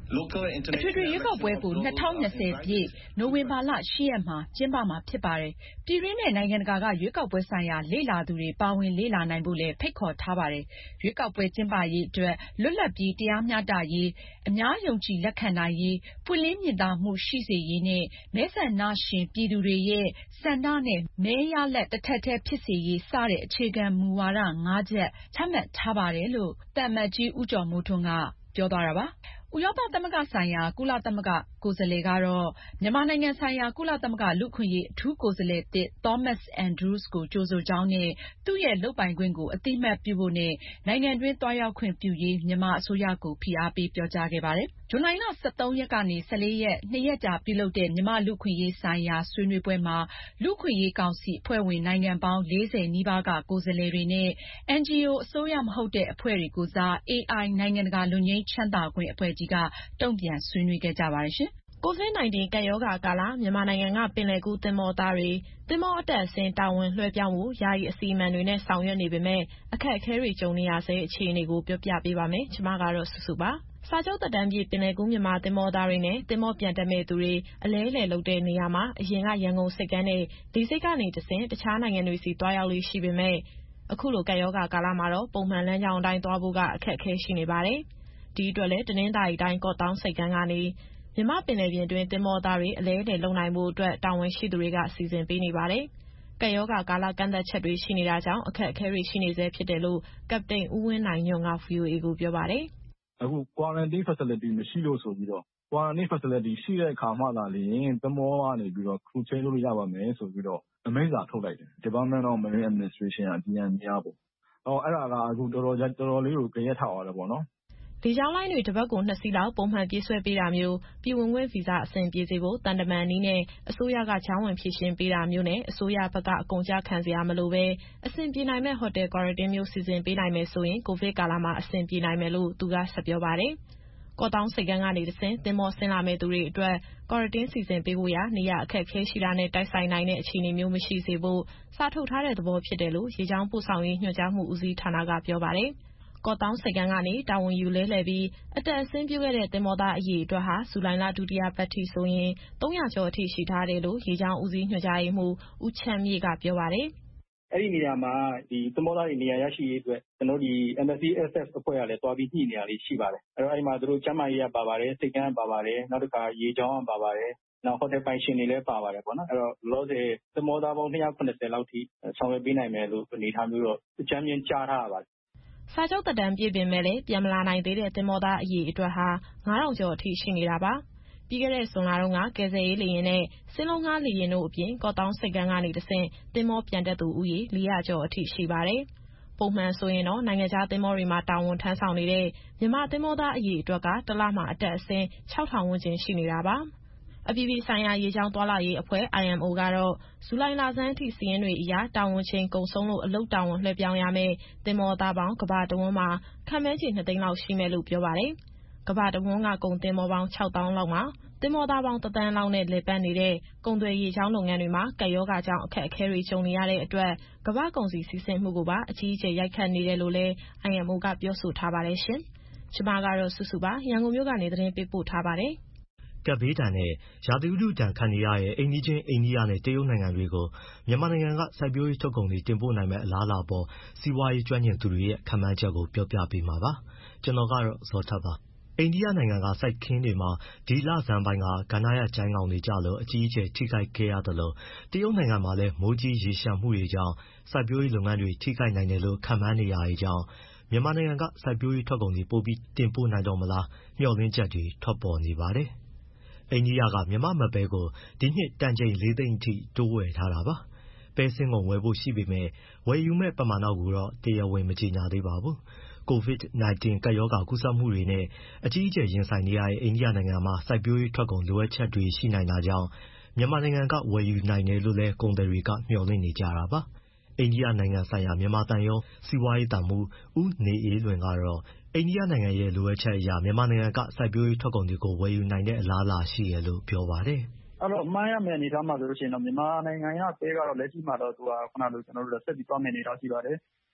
အထွေထွေရွေးကောက်ပွဲကို၂၀၂၀ပြည့်နိုဝင်ဘာလ၈ရက်မှာကျင်းပမှာဖြစ်ပါတယ်။ပြည်တွင်းနဲ့နိုင်ငံတကာကရွေးကောက်ပွဲဆိုင်ရာလေ့လာသူတွေပါဝင်လေ့လာနိုင်ဖို့လည်းဖိတ်ခေါ်ထားပါတယ်။ရွေးကောက်ပွဲကျင်းပရေးအတွက်လွတ်လပ်ပြီးတရားမျှတရေး၊အများယုံကြည်လက်ခံနိုင်ရေး၊ပွင့်လင်းမြင်သာမှုရှိစေရေးနဲ့မဲဆန္ဒရှင်ပြည်သူတွေရဲ့ဆန္ဒနဲ့မဲရလဒ်တထပ်တည်းဖြစ်စေရေးစတဲ့အခြေခံမူဝါဒငါးချက်ချမှတ်ထားပါတယ်လို့သံအမတ်ကြီးဦးကျော်မိုးထွန်းကပြောသွားတာပါ။ဥရောပသမဂ္ဂဆိုင်ရာကုလသမဂ္ဂကိုယ်စားလှယ်ကတော့မြန်မာနိုင်ငံဆိုင်ရာကုလသမဂ္ဂလူ့အခွင့်အရေးအထူးကိုယ်စားလှယ်သစ် Thomas Andrews ကိုကြိုဆိုကြောင်းနဲ့သူ့ရဲ့လုပ်ပိုင်ခွင့်ကိုအသိအမှတ်ပြုဖို့နဲ့နိုင်ငံတွင်းသွားရောက်ခွင့်ပြုရေးမြန်မာအစိုးရကိုဖိအားပေးပြောကြားခဲ့ပါတယ်။ဇူလိုင်လ၁၃ရက်ကနေ၁၄ရက်နှစ်ရက်ကြာပြုလုပ်တဲ့မြန်မာလူ့အခွင့်အရေးဆိုင်ရာဆွေးနွေးပွဲမှာလူ့အခွင့်အရေးကောင်စီအဖွဲ့ဝင်နိုင်ငံပေါင်းလေးဆယ်နီးပါးကကိုယ်စားလှယ်တွေနဲ့ အန်ဂျီအို အစိုးရမဟုတ်တဲ့အဖွဲ့တွေကိုယ်စား အေအိုင် နိုင်ငံတကာလွတ်ငြိမ်းချမ်းသာခွင့်အဖွဲ့ကြီးကတုံ့ပြန်ဆွေးနွေးခဲ့ကြပါတယ်ရှင်။ကိုဗစ် ၁၉ ကပ်ရောဂါကာလမြန်မာနိုင်ငံကပင်လယ်ကူးသင်္ဘောသားတွေသင်္ဘောအတက်အဆင်းတာဝန်လွှဲပြောင်းဖို့ယာယီအစီအမံတွေနဲ့ဆောင်ရွက်နေပေမဲ့အခက်အခဲတွေကြုံနေရဆဲအခြေအနေကိုပြောပြပေးပါမယ်။ကျွန်မကတော့စုစုပါ။စာချုပ်သက်တမ်းပြည့်ပင်လယ်ကူးမြန်မာသင်္ဘောသားတွေနဲ့သင်္ဘောပြန်တက်မဲ့သူတွေအလဲလှယ်လုပ်တဲ့နေရာမှာအရင်ကရန်ကုန်ဆိပ်ကမ်းနဲ့ဒီစိတ်ကနေတဆင့်တခြားနိုင်ငံတွေစီတွားရောက်လို့ရှိပေမဲ့အခုလိုကပ်ရောဂါကာလမှာတော့ပုံမှန်လမ်းကြောင်းအတိုင်းသွားဖို့ကအခက်အခဲရှိနေပါတယ်။ဒီအတွက်လည်းတနင်္သာရီတိုင်းကော့သောင်းဆိပ်ကမ်းကနေမြန်မာပင်လယ်ပြင်တွင်သင်္ဘောသားတွေအလဲလှယ်လုပ်နိုင်ဖို့အတွက်တာဝန်ရှိသူတွေကစီစဉ်ပေးနေပါတယ်။ကပ်ရောဂါကာလကန့်သတ်ချက်တွေရှိနေတာကြောင့်အခက်အခဲတွေရှိနေဆဲဖြစ်တယ်လို့ကပတိန်ဦးဝင်းနိုင်ညွန့်က ဗွီအိုအေကိုပြောပါတယ်။အခု quarantine facility မရှိလို့ဆိုပြီးတော့ quarantine facility ရှိတဲ့အခါမှသာလျှင်သင်္ဘောကနေပြီးတော့ crew change လုပ်လို့ရပါမယ်ဆိုပြီးတော့အမိန့်စာထုတ်လိုက်တယ်။ Department of Marine Administration က ဒီ အမ် အေ ကပေါ့။အော်အဲ့ဒါကအခုတော်တော်တော်တော်လေးကိုကြက်ထားရတယ်ပေါ့နော်။လေကြောင်းလိုင်းတွေတပတ်ကိုနှစ်စီးလောက်ပုံမှန်ပြေးဆွဲပေးတာမျိုးပြည်ဝင်ခွင့်ဗီဇအဆင်ပြေစေဖို့တန်တမန်နည်းနဲ့အစိုးရကကြားဝင်ဖြည့်ရှင်းပေးတာမျိုးနဲ့အစိုးရဘက်ကအကုန်ကျခံစရာမလိုပဲအဆင်ပြေနိုင်မဲ့ဟိုတယ်ကွာရန်တင်းမျိုးစီစဉ်ပေးနိုင်မယ်ဆိုရင်ကိုဗစ်ကာလမှာအဆင်ပြေနိုင်မယ်လို့သူကဆက်ပြောပါတယ်။ကော့သောင်းဆိပ်ကမ်းကနေတဆင့်သင်္ဘောဆင်းလာမဲ့သူတွေအတွက်ကွာရန်တင်းစီစဉ်ပေးဖို့ရာနေရာအခက်အခဲရှိတာနဲ့တိုက်ဆိုင်နိုင်တဲ့အခြေအနေမျိုးမရှိစေဖို့စာထုတ်ထားတဲ့သဘောဖြစ်တယ်လို့ရေကြောင်းပို့ဆောင်ရေးညွှန်ကြားမှုဦးစီးဌာနကပြောပါတယ်။ကော့သောင်းဆိပ်ကမ်းကနေတာဝန်ယူလဲလှယ်ပြီးအတက်အဆင်းပြုခဲ့တဲ့သင်္ဘောသားအရေအတွက်ဟာဇူလိုင်လဒုတိယပတ်ထိဆိုရင်သုံးရာကျော်အထိရှိထားတယ်လို့ရေကြောင်းဦးစီးညွှန်ကြားရေးမှူးဦးချမ်းမြေ့ကပြောပါတယ်။အဲ့ဒီနေရာမှာဒီသင်္ဘောသားတွေနေရာရရှိရေးအတွက်ကျွန်တော်ဒီ အမ် အက်ဖ် စီ အက်စ် အက်ဖ် အဖွဲ့ကလည်းတွားပြီးညှိနေရလေးရှိပါတယ်။အဲ့တော့အဲ့မှာတို့ကျန်းမာရေးကပါပါတယ်စိတ်ကမ်းပါပါတယ်နောက်တစ်ခါရေကြောင်းကပါပါတယ်နောက်ဟိုတယ်ပိုင်ရှင်တွေလည်းပါပါတယ်ပေါ့နော်အဲ့တော့လောဆယ်သင်္ဘောသားပေါင်း၂၇၀လောက်ထိဆောင်ရွက်ပေးနိုင်မယ်လို့အနေထားမျိုးတော့အကြမ်းမြင်ကြားထားရပါတယ်စာချုပ်သက်တမ်းပြည့်ပင်မဲ့လည်းပြန်မလာနိုင်သေးတဲ့သင်္ဘောသားအရေအတွက်ဟာငါးထောင်ကျော်အထိရှိနေတာပါ။ပြီးခဲ့တဲ့ဇွန်လတုန်းကကယ်ဆယ်ရေးလေယာဉ်နဲ့စင်းလုံးငှားလေယာဉ်တို့အပြင်ကော့သောင်းဆိပ်ကမ်းကနေတဆင့်သင်္ဘောပြန်တက်သူဦးရေလေးရာကျော်အထိရှိပါတယ်။ပုံမှန်ဆိုရင်တော့နိုင်ငံခြားသင်္ဘောတွေမှာတာဝန်ထမ်းဆောင်နေတဲ့မြန်မာသင်္ဘောသားအရေအတွက်ကတစ်လမှအတက်အဆင်းခြောက်ထောင်ဝန်းကျင်ရှိနေတာပါ။အပြည်ပြည်ဆိုင်ရာရေကြောင်းသွားလာရေးအဖွဲ့ အိုင် အမ် အို ကတော့ဇူလိုင်လဆန်းအထိစာရင်းတွေအရတာဝန်ချိန်ကုန်ဆုံးလို့အလုပ်တာဝန်လွှဲပြောင်းရမယ့်သင်္ဘောသားပေါင်းကမ္ဘာတဝန်းမှာခန့်မှန်းခြေနှစ်သိန်းလောက်ရှိမယ်လို့ပြောပါတယ်။ကမ္ဘာတဝန်းကကုန်သင်္ဘောပေါင်းခြောက်သောင်းလောက်မှာသင်္ဘောသားပေါင်းတစ်သန်းလောက်နဲ့လည်ပတ်နေတဲ့ကုန်သွယ်ရေကြောင်းလုပ်ငန်းတွေမှာကပ်ရောဂါကြောင့်အခက်အခဲတွေကြုံနေရတဲ့အတွက်ကမ္ဘာကုန်စည်စီးဆင်းမှုကိုပါအကြီးအကျယ်ရိုက်ခတ်နေတယ်လို့လည်း အိုင် အမ် အို ကပြောဆိုထားပါတယ်ရှင်။ကျွန်မကတော့စုစုပါရန်ကုန်မြို့ကနေသတင်းပေးပို့ထားပါတယ်။ကပ်ဘေးဒဏ်နဲ့ရာသီဥတုဒဏ်ခံနေရတဲ့အိမ်နီးချင်းအိန္ဒိယနဲ့တရုတ်နိုင်ငံတွေကိုမြန်မာနိုင်ငံကစိုက်ပျိုးရေးထုတ်ကုန်တွေတင်ပို့နိုင်မယ့်အလားအလာပေါ်စီးပွားရေးကျွမ်းကျင်သူတွေရဲ့ခန့်မှန်းချက်ကိုပြောပြပေးမှာပါ။ကျွန်တော်ကတော့ဇော်ထက်ပါ။အိန္ဒိယနိုင်ငံကစိုက်ခင်းတွေမှာဒီလဆန်းပိုင်းကကန္နာရကျိုင်းကောင်တွေကြလို့အကြီးအကျယ်ထိခိုက်ခဲ့ရတယ်လို့တရုတ်နိုင်ငံမှာလည်းမိုးကြီးရေရှမ်းမှုတွေကြောင့်စိုက်ပျိုးရေးလုပ်ငန်းတွေထိခိုက်နိုင်တယ်လို့ခန့်မှန်းနေရတဲ့ကြောင်းမြန်မာနိုင်ငံကစိုက်ပျိုးရေးထုတ်ကုန်တွေပိုပြီးတင်ပို့နိုင်တော့မလားမျှော်လင့်ချက်တွေထွက်ပေါ်နေပါတယ်။အိန္ဒိယကမြန်မာမပဲကိုဒီနှစ်တန်ချိန်လေးသိန်းအထိတိုးဝယ်ထားတာပါ။ပဲစင်းကုန်ဝယ်ဖို့ရှိပေမဲ့ဝယ်ယူမဲ့ပမာဏကိုတော့တရားဝင်မကြေညာသေးပါဘူး။ ကိုဗစ်၁၉ ကပ်ရောဂါကူးစက်မှုတွေနဲ့အကြီးအကျယ်ရင်ဆိုင်နေရတဲ့အိန္ဒိယနိုင်ငံမှာစိုက်ပျိုးရေးထွက်ကုန်လိုအပ်ချက်တွေရှိနိုင်တာကြောင့်မြန်မာနိုင်ငံကဝယ်ယူနိုင်တယ်လို့လည်းကုန်သည်တွေကမျှော်လင့်နေကြတာပါ။အိန္ဒိယနိုင်ငံဆိုင်ရာမြန်မာသံရုံးစီးပွားရေးသံမှူးဦးနေအေးလွင်ကတော့အိန္ဒိယနိုင်ငံရဲ့လိုအပ်ချက်အရမြန်မာနိုင်ငံကစိုက်ပျိုးရေးထွက်ကုန်တွေကိုဝယ်ယူနိုင်တဲ့အလားအလာရှိတယ်လို့ပြောပါတယ်။အဲ့တော့မှန်းရမယ့်အနေအထားမှာဆိုလို့ရှိရင်တော့မြန်မာနိုင်ငံကပဲကတော့လက်ရှိမှာတော့သူကခုနလိုကျွန်တော်တို့ဆက်ပြီးသွားမယ့်အနေအထားရှိပါတယ်။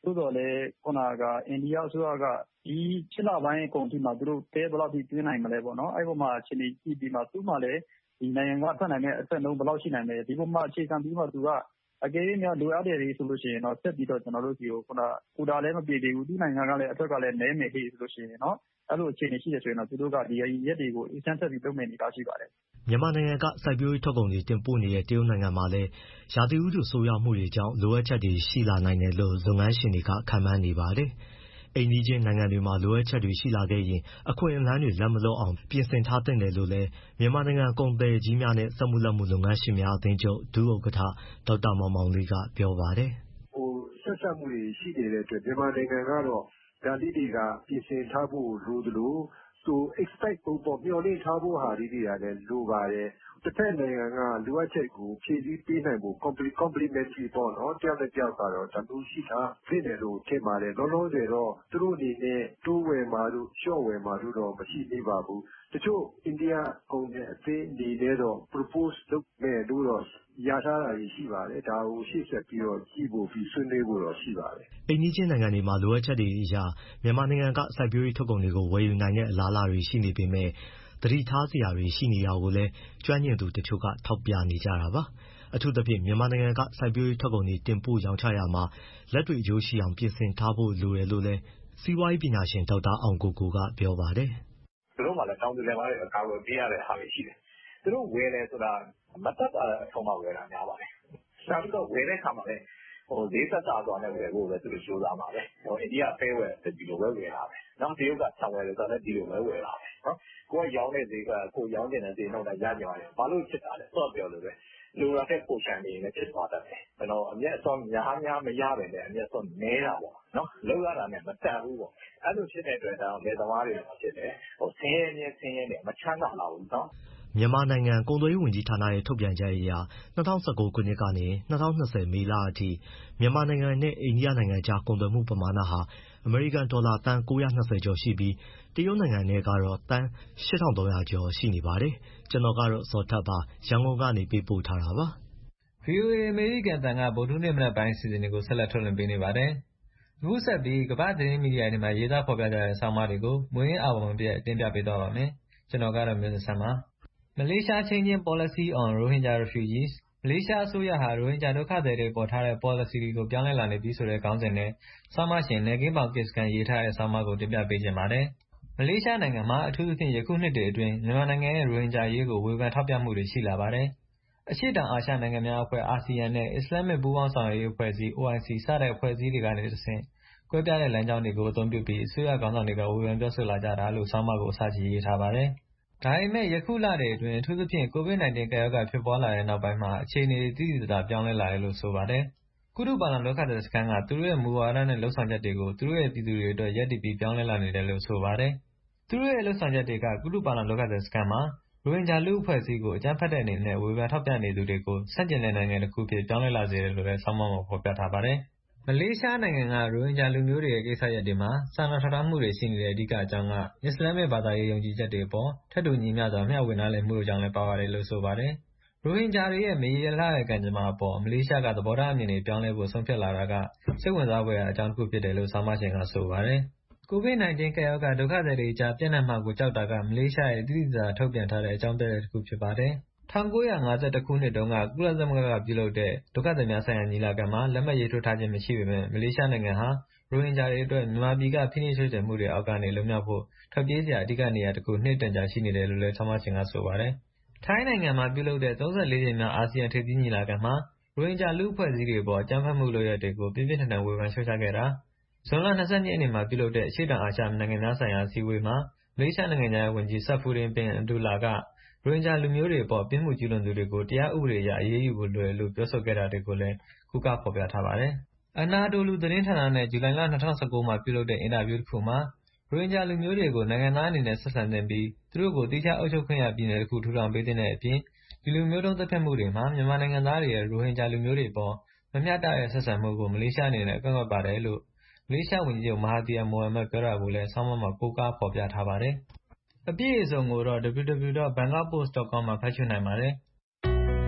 သို့တော်လည်းခုနကအိန္ဒိယအစိုးရကဒီရှစ်လပိုင်းအကုန်ထိမှာသူတို့တဲဘယ်လောက်ထိတွင်းနိုင်မလဲပေါ့နော်အဲ့ပေါ်မှာအခြေအနေကြည့်ပြီးမှသူ့မှာလည်းဒီနိုင်ငံကထွက်နိုင်တဲ့အဆက်လုံးဘယ်လောက်ရှိနိုင်လဲဒီပေါ်မှာအခြေခံပြီးမှသူကအကယ်၍များလိုအပ်တယ်ဆိုလို့ရှိရင်တော့ဆက်ပြီးတော့ကျွန်တော်တို့ဒီကိုခုနပူတာလည်းမပြေသေးဘူးဒီနိုင်ငံကလည်းအထွက်ကလည်းနဲမယ်ဟေ့ဆိုလို့ရှိရင်နော်အဲ့လိုအခြေအနေရှိတယ်ဆိုရင်တော့သူတို့ကဒီရက်တွေကိုအစမ်းဆက်ပြီးလုပ်မယ်နေတာရှိပါတယ်မြန်မာနိုင်ငံကစိုက်ပျိုးရေးထုတ်ကုန်တွေတင်ပို့နေတဲ့တရုတ်နိုင်ငံမှာလည်းရာသီဥတုဆိုးရွားမှုတွေကြောင့်လိုအပ်ချက်တွေရှိလာနိုင်တယ်လို့လုပ်ငန်းရှင်တွေကခန့်မှန်းနေပါတယ်။အိမ်နီးချင်းနိုင်ငံတွေမှာလိုအပ်ချက်တွေရှိလာခဲ့ရင်အခွင့်အလမ်းတွေလက်မလွတ်အောင်ပြင်ဆင်ထားသင့်တယ်လို့လည်းမြန်မာနိုင်ငံကုန်သည်ကြီးများနဲ့စက်မှုလက်မှုလုပ်ငန်းရှင်များအသင်းချုပ်ဒုဥက္ကဋ္ဌဒေါက်တာမောင်မောင်လေးကပြောပါတယ်။ဟိုဆက်ဆက်မှုတွေရှိနေတဲ့အတွက်မြန်မာနိုင်ငံကတော့ဒါလေးတွေကပြင်ဆင်ထားဖို့လိုသလိုဆို expect ဖို့ပေါ့မျှော်လင့်ထားဖို့ဟာလေးတွေကလည်းလိုပါတယ်တစ်ဖက်နိုင်ငံကလိုအပ်ချက်ကိုဖြည့်ဆည်းပေးနိုင်ဖို့ complementary ပေါ့နော်တယောက်နဲ့တယောက်ကတော့ဒါမျိုးရှိတာဖြစ်တယ်လို့ထင်ပါတယ်လောလောဆယ်တော့သူတို့အနေနဲ့တိုးဝယ်မှာတို့ရှော့ဝယ်မှာတို့တော့မရှိသေးပါဘူးတချို့အိန္ဒိယကုန်တဲ့အသင်းအနေနဲ့တော့ propose လုပ်မယ်လို့တော့ရထားတာရှိပါတယ်ဒါကိုရှေ့ဆက်ပြီးတော့ကြည့်ဖို့ပြီးဆွေးနွေးဖို့တော့ရှိပါတယ်အိမ်နီးချင်းနိုင်ငံတွေမှာလိုအပ်ချက်တွေအရမြန်မာနိုင်ငံကစိုက်ပျိုးရေးထုတ်ကုန်တွေကိုဝယ်ယူနိုင်တဲ့အလားအလာတွေရှိနေပေမဲ့သတိထားစရာတွေရှိနေတာကိုလည်းကျွမ်းကျင်သူတချို့ကထောက်ပြနေကြတာပါအထူးသဖြင့်မြန်မာနိုင်ငံကစိုက်ပျိုးရေးထုတ်ကုန်တွေတင်ပို့ရောင်းချရာမှာလက်တွေ့အကျိုးရှိအောင်ပြင်ဆင်ထားဖို့လိုတယ်လို့လည်းစီးပွားရေးပညာရှင်ဒေါက်တာအောင်ကိုကိုကပြောပါတယ်သူတို့မှလည်းတောင်းဆိုတယ်မှာအကာအကွယ်ပေးရတဲ့ဟာတွေရှိတယ်သူတို့ဝယ်တယ်ဆိုတာမတတ်တာအထုံးမှဝယ်တာများပါတယ်နောက်ပြီးတော့ဝယ်တဲ့အခါမှာလည်းဟိုဈေးသက်သာစွာနဲ့ဝယ်ဖို့ပဲသူတို့ကြိုးစားပါပဲဟိုအိန္ဒိယပဲဝယ်ဒီလိုပဲဝယ်တာပဲနောက်တရုတ်ကဆံဝယ်တယ်ဆိုတော့ဒီလိုပဲဝယ်တာပဲနော်ကိုကရောင်းတဲ့ဈေးကကိုရောင်းတဲ့ဈေးနောက်တော့ရကြပါတယ်ဘာလို့ဖြစ်တာလဲတော့ပြောလို့ပဲလိုရတဲ့ပိုရှန်နေနဲ့ဖြစ်သွားတယ်ကျွန်တော်အမျက်အစောများများမရပဲနဲ့အမျက်အစောနဲတာပေါ့နော်လောက်ရတာနဲ့မတန်ဘူးပေါ့အဲ့လိုဖြစ်တဲ့အတွက်ဒါလေသမားတွေဖြစ်တယ်ဟိုဆင်းရဲနေဆင်းရဲနေမချမ်းသာလာဘူးနော်မြန်မာနိုင်ငံကုန်သွယ်ရေးဝန်ကြီးဌာနရဲ့ထုတ်ပြန်ချက်အရ၂၀၁၉ခုနှစ်ကနေ၂၀၂၀မေလအထိမြန်မာနိုင်ငံနဲ့အိန္ဒိယနိုင်ငံကြားကုန်သွယ်မှုပမာဏဟာအမေရိကန်ဒေါ်လာသန်း၉၂၀ကျော်ရှိပြီးတရုတ်နိုင်ငံနဲ့ကတော့သန်း၈ထောင်၃ရာကျော်ရှိနေပါတယ်။ကျွန်တော်ကတော့ဇော်ထက်ပါရန်ကုန်ကနေပေးပို့ထားတာပါ။ဗွီအိုအေ အမေရိကန်အသံကဗုဒ္ဓဟူးနေ့မနက်ပိုင်းအစီအစဉ်တွေကိုဆက်လက်ထုတ်လွှင့်ပေးနေပါတယ်။အခုဆက်ပြီးကမ္ဘာ့သတင်းမီဒီယာတွေမှာရေးသားဖော်ပြကြတဲ့ဆောင်းပါးတွေကိုမွေးအာဝံပြတင်ပြပေးသွားပါမယ်။ကျွန်တော်ကတော့မျိုးစံပါMalaysia changing policy on Rohingya refugees မလေးရှားအစိုးရဟာရိုဟင်ဂျာဒုက္ခသည်တွေပေါ်ထားတဲ့ policy တွေကိုပြောင်းလဲလာနေပြီဆိုတဲ့ခေါင်းစဉ်နဲ့ဆောင်းပါးရှင်နယ်ကင်းပေါင်ကစ်ကန်ရေးထားတဲ့ဆောင်းပါးကိုတင်ပြပေးခြင်းပါတယ်။မလေးရှားနိုင်ငံမှာအထူးသဖြင့်ယခုနှစ်တွေအတွင်းမြန်မာနိုင်ငံရဲ့ရိုဟင်ဂျာရေးကိုဝေဖန်ထောက်ပြမှုတွေရှိလာပါတယ်။အရှေ့တောင်အာရှနိုင်ငံများအဖွဲ့အာဆီယံနဲ့အစ္စလာမစ်ပူးပေါင်းဆောင်ရွက်ရေးအဖွဲ့အစည်း အို အိုင် စီ စတဲ့အဖွဲ့အစည်းတွေကနေတဆင့်ကွဲပြားတဲ့လမ်းကြောင်းတွေကိုအသုံးပြုပြီးအစိုးရခေါင်းဆောင်တွေကဝေဖန်ပြောဆိုလာကြတာလို့ဆောင်းပါးကိုအစချီရေးထားပါတယ်။ဒါပေမဲ့ယခုလတွေအတွင်းအထူးသဖြင့် ကိုဗစ်၁၉ ကပ်ရောဂါဖြစ်ပွားလာတဲ့နောက်ပိုင်းမှာအခြေအနေတွေသိသိသာသာပြောင်းလဲလာတယ်လို့ဆိုပါတယ်။ကုတုပလောင်ဒုက္ခသည်စခန်းကသူတို့ရဲ့မူဝါဒနဲ့လုပ်ဆောင်ချက်တွေကိုသူတို့ရဲ့ပြည်သူတွေအတွက်ရပ်တည်ပြီးပြောင်းလဲလာနေတယ်လို့ဆိုပါတယ်။သူတို့ရဲ့လုပ်ဆောင်ချက်တွေကကုတုပလောင်ဒုက္ခသည်စခန်းမှာရိုဟင်ဂျာလူ့အဖွဲ့အစည်းကိုအကြမ်းဖက်တဲ့အနေနဲ့ဝေဖန်ထောက်ပြနေသူတွေကိုဆန့်ကျင်တဲ့နိုင်ငံတစ်ခုဖြစ်ပြောင်းလဲလာစေတယ်လို့လည်းဆောင်းပါးမှာဖော်ပြထားပါတယ်။မလေးရှားနိုင်ငံကရိုဟင်ဂျာလူမျိုးတွေရဲ့ကိစ္စရပ်တွေမှာစာနာထောက်ထားမှုတွေရှိနေတဲ့အဓိကအကြောင်းကအစ္စလာမစ်ဘာသာရေးယုံကြည်ချက်တွေအပေါ်ထပ်တူညီမျှစွာမျှဝေနားလည်မှုတို့ကြောင့်လည်းပါပါတယ်လို့ဆိုပါတယ်။ရိုဟင်ဂျာတွေရဲ့မေးရလာတဲ့ကံကြမ္မာအပေါ်မလေးရှားကသဘောထားအမြင်တွေပြောင်းလဲဖို့ဆုံးဖြတ်လာတာကစိတ်ဝင်စားဖွယ်အကြောင်းတစ်ခုဖြစ်တယ်လို့ဆောင်းပါးရှင်ကဆိုပါတယ်။ကိုဗစ်၁၉ ကပ်ရောဂါဒုက္ခသည်တွေကြားပြန့်နှံ့မှာကိုကြောက်တာကမလေးရှားရဲ့တိတိကျကျထုတ်ပြန်ထားတဲ့အကြောင်းပြချက်တစ်ခုဖြစ်ပါတယ်။၁၉၅၁ခုနှစ်တုန်းကကုလသမဂ္ဂကပြုလုပ်တဲ့ဒုက္ခသည်များဆိုင်ရာညီလာခံမှာလက်မှတ်ရေးထိုးထားခြင်းမရှိပေမဲ့မလေးရှားနိုင်ငံဟာရိုဟင်ဂျာတွေအတွက်မြန်မာပြည်ကဖိနှိပ်ချုပ်ချယ်မှုတွေအောက်ကနေလွတ်မြောက်ဖို့ထွက်ပြေးစရာအဓိကနေရာတစ်ခုနှစ်တန်ကြာရှိနေတယ်လို့လည်းဆောင်းပါးရှင်ကဆိုပါတယ်။ထိုင်းနိုင်ငံမှာပြုလုပ်တဲ့၃၄ကြိမ်မြောက်အာဆီယံထိပ်သီးညီလာခံမှာရိုဟင်ဂျာလူ့အဖွဲ့အစည်းတွေအပေါ်အကြမ်းဖက်မှုလုပ်ရပ်တွေကိုပြင်းပြင်းထန်ထန်ဝေဖန်ရှုတ်ချခဲ့တာဇွန်လ၂၂ရက်နေ့မှာပြုလုပ်တဲ့အရှေ့တောင်အာရှနိုင်ငံများဆိုင်ရာအစည်းအဝေးမှာမလေးရှားနိုင်ငံသားဝန်ကြီးဆပ်ဖူဒင်ဘင်အဒူလာကရိုဟင်ဂျာလူမျိုးတွေအပေါ်ပြစ်မှုကျူးလွန်သူတွေကိုတရားဥပဒေအရအရေးယူဖို့လွယ်လို့ပြောဆိုခဲ့တာတွေကိုလည်းကူးကားဖော်ပြထားပါတယ်။အနာဒိုလူသတင်းဌာနနဲ့ဇူလိုင်လ၂၀၁၉မှာပြုလုပ်တဲ့အင်တာဗျူးတစ်ခုမှာရိုဟင်ဂျာလူမျိုးတွေကိုနိုင်ငံသားအနေနဲ့ဆက်ဆံသင့်ပြီးသူတို့ကိုတရားအုပ်ချုပ်ခွင့်ရပြည်နယ်တစ်ခုထူထောင်ပေးတဲ့အပြင်ဒီလူမျိုးတုံးသတ်ဖြတ်မှုတွေမှာမြန်မာနိုင်ငံသားတွေရဲ့ရိုဟင်ဂျာလူမျိုးတွေအပေါ်မမျှတတဲ့ဆက်ဆံမှုကိုမလေးရှားအနေနဲ့ကန့်ကွက်ပါတယ်လို့မလေးရှားဝန်ကြီးချုပ်မဟာတီယာမိုဟမ်မက်ပြောတာကိုလည်းဆောင်းပါးမှာကိုးကားဖော်ပြထားပါတယ်။အပြည့်အစုံကိုတော့ ဒဘလျူ ဒဘလျူ ဒဘလျူ ဒတ် ဘန်ကောက်ပို့စ် ဒတ် ကွမ် မှာဖတ်ရှုနိုင်ပါတယ်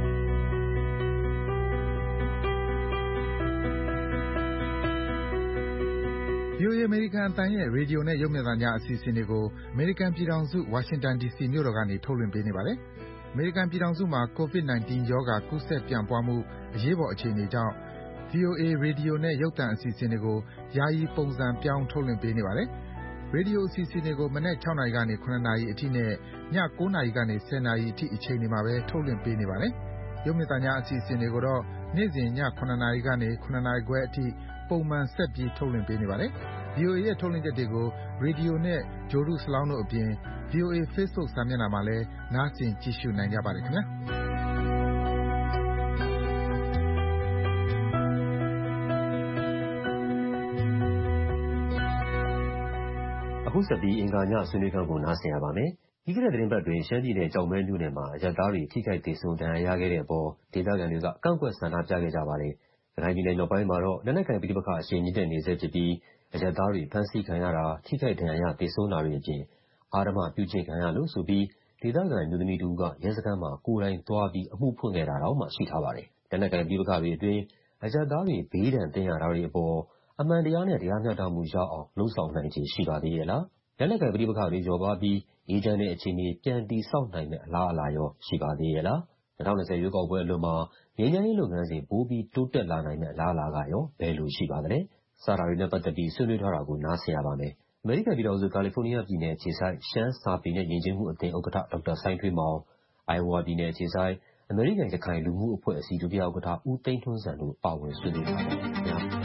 ။ဗွီအိုအေ အမေရိကန်အသံရဲ့ရေဒီယိုနဲ့ရုပ်မြင်သံကြားအစီအစဉ်တွေကိုအမေရိကန်ပြည်ထောင်စုဝါရှင်တန်ဒီစီမြို့တော်ကနေထုတ်လွှင့်ပေးနေပါတယ်။အမေရိကန်ပြည်ထောင်စုမှာ ကိုဗစ် ၁၉ ရောဂါကူးစက်ပြန့်ပွားမှုအရေးပေါ်အခြေအနေကြောင့် ဗွီအိုအေ ရေဒီယိုနဲ့ရုပ်သံအစီအစဉ်တွေကိုယာယီပုံစံပြောင်းထုတ်လွှင့်ပေးနေပါတယ်။ရေဒီယိုအစီအစဉ်တွေကိုမနက် ၆ နာရီကနေ ၇ နာရီအထိနဲ့ည ၉ နာရီကနေ ၁၀ နာရီအထိအချိန်တွေမှာပဲထုတ်လွှင့်ပေးနေပါတယ်။ရုပ်မြင်သံကြားအစီအစဉ်တွေကိုတော့နေ့စဉ်ည ၇ နာရီကနေ ၇ နာရီခွဲအထိပုံမှန်ဆက်ပြီးထုတ်လွှင့်ပေးနေပါတယ်။ ဗွီအိုအေရဲ့ထုတ်လွှင့်ချက်တွေကိုရေဒီယိုနဲ့ဂြိုလ်တုစလောင်းတို့အပြင် ဗွီအိုအေ Facebook စာမျက်နှာမှာလည်းနားဆင်ကြည့်ရှုနိုင်ကြပါတယ်ခင်ဗျာ။အခုဆက်ပြီးအင်္ဂါညဆွေးနွေးခန်းကိုနားဆင်ရပါမယ်။ပြီးခဲ့တဲ့သတင်းပတ်တွင်ရှမ်းပြည်နယ်ကျောက်မဲမြို့နယ်မှာအရပ်သားတွေထိခိုက်သေဆုံးဒဏ်ရာရခဲ့တဲ့အပေါ်ဒေသခံတွေကကန့်ကွက်ဆန္ဒပြခဲ့ကြပါတယ်။ရခိုင်ပြည်နယ်မြောက်ပိုင်းမှာတော့လက်နက်ကိုင်ပဋိပက္ခအရှိန်မြင့်တက်နေဆဲဖြစ်ပြီးအရပ်သားတွေဖမ်းဆီးခံရတာထိခိုက်ဒဏ်ရာရသေဆုံးတာတွေအပြင်အာဓမ္မပြုကျင့်ခံရလို့ဆိုပြီးဒေသခံမျိုးသမီးတူကရဲစခန်းမှာကိုယ်တိုင်သွားပြီးအမှုဖွင့်ခဲ့တာတော့မှရှိထားပါတယ်။လက်နက်ကိုင်ပဋိပက္ခတွေအတွင်းအရပ်သားတွေဘေးဒဏ်သင့်ရတာတွေအပေါ်အမှန်တရားနဲ့တရားမျှတမှုရအောင်လှုံ့ဆော်နိုင်ခြင်းရှိပါသေးရဲ့လား။လက်နက်ကိုင်ပဋိပက္ခတွေကျော်ပါပြီးအေးချမ်းတဲ့အခြေအနေပြန်တည်ဆောက်နိုင်မယ့်အလားအလာရောရှိပါသေးရဲ့လား။၂၀၂၀ရွေးကောက်ပွဲအလွန်မှာငြိမ်းချမ်းရေးလုပ်ငန်းစဉ်ပိုပြီးတိုးတက်လာနိုင်မယ့်အလားအလာကရောဘယ်လိုရှိပါသလဲ။စတာတွေနဲ့ပတ်သက်ပြီးဆွေးနွေးထားတာကိုနားဆင်ရပါမယ်။အမေရိကန်ပြည်ထောင်စုကာလီဖိုးနီးယားပြည်နယ်အခြေစိုက်ရှမ်းစာပေနဲ့ယဉ်ကျေးမှုအသင်းဥက္ကဋ္ဌဒေါက်တာစိုင်းထွေးမောင်၊အိုင်အိုဝါပြည်နယ်အခြေစိုက်အမေရိကန်ရခိုင်လူမှုအဖွဲ့အစည်းဒုတိယဥက္ကဋ္ဌဦးသိန်းထွန်းဇံတို့ပါဝင်ဆွေးနွေးထားပါတယ်ခင်ဗျာ။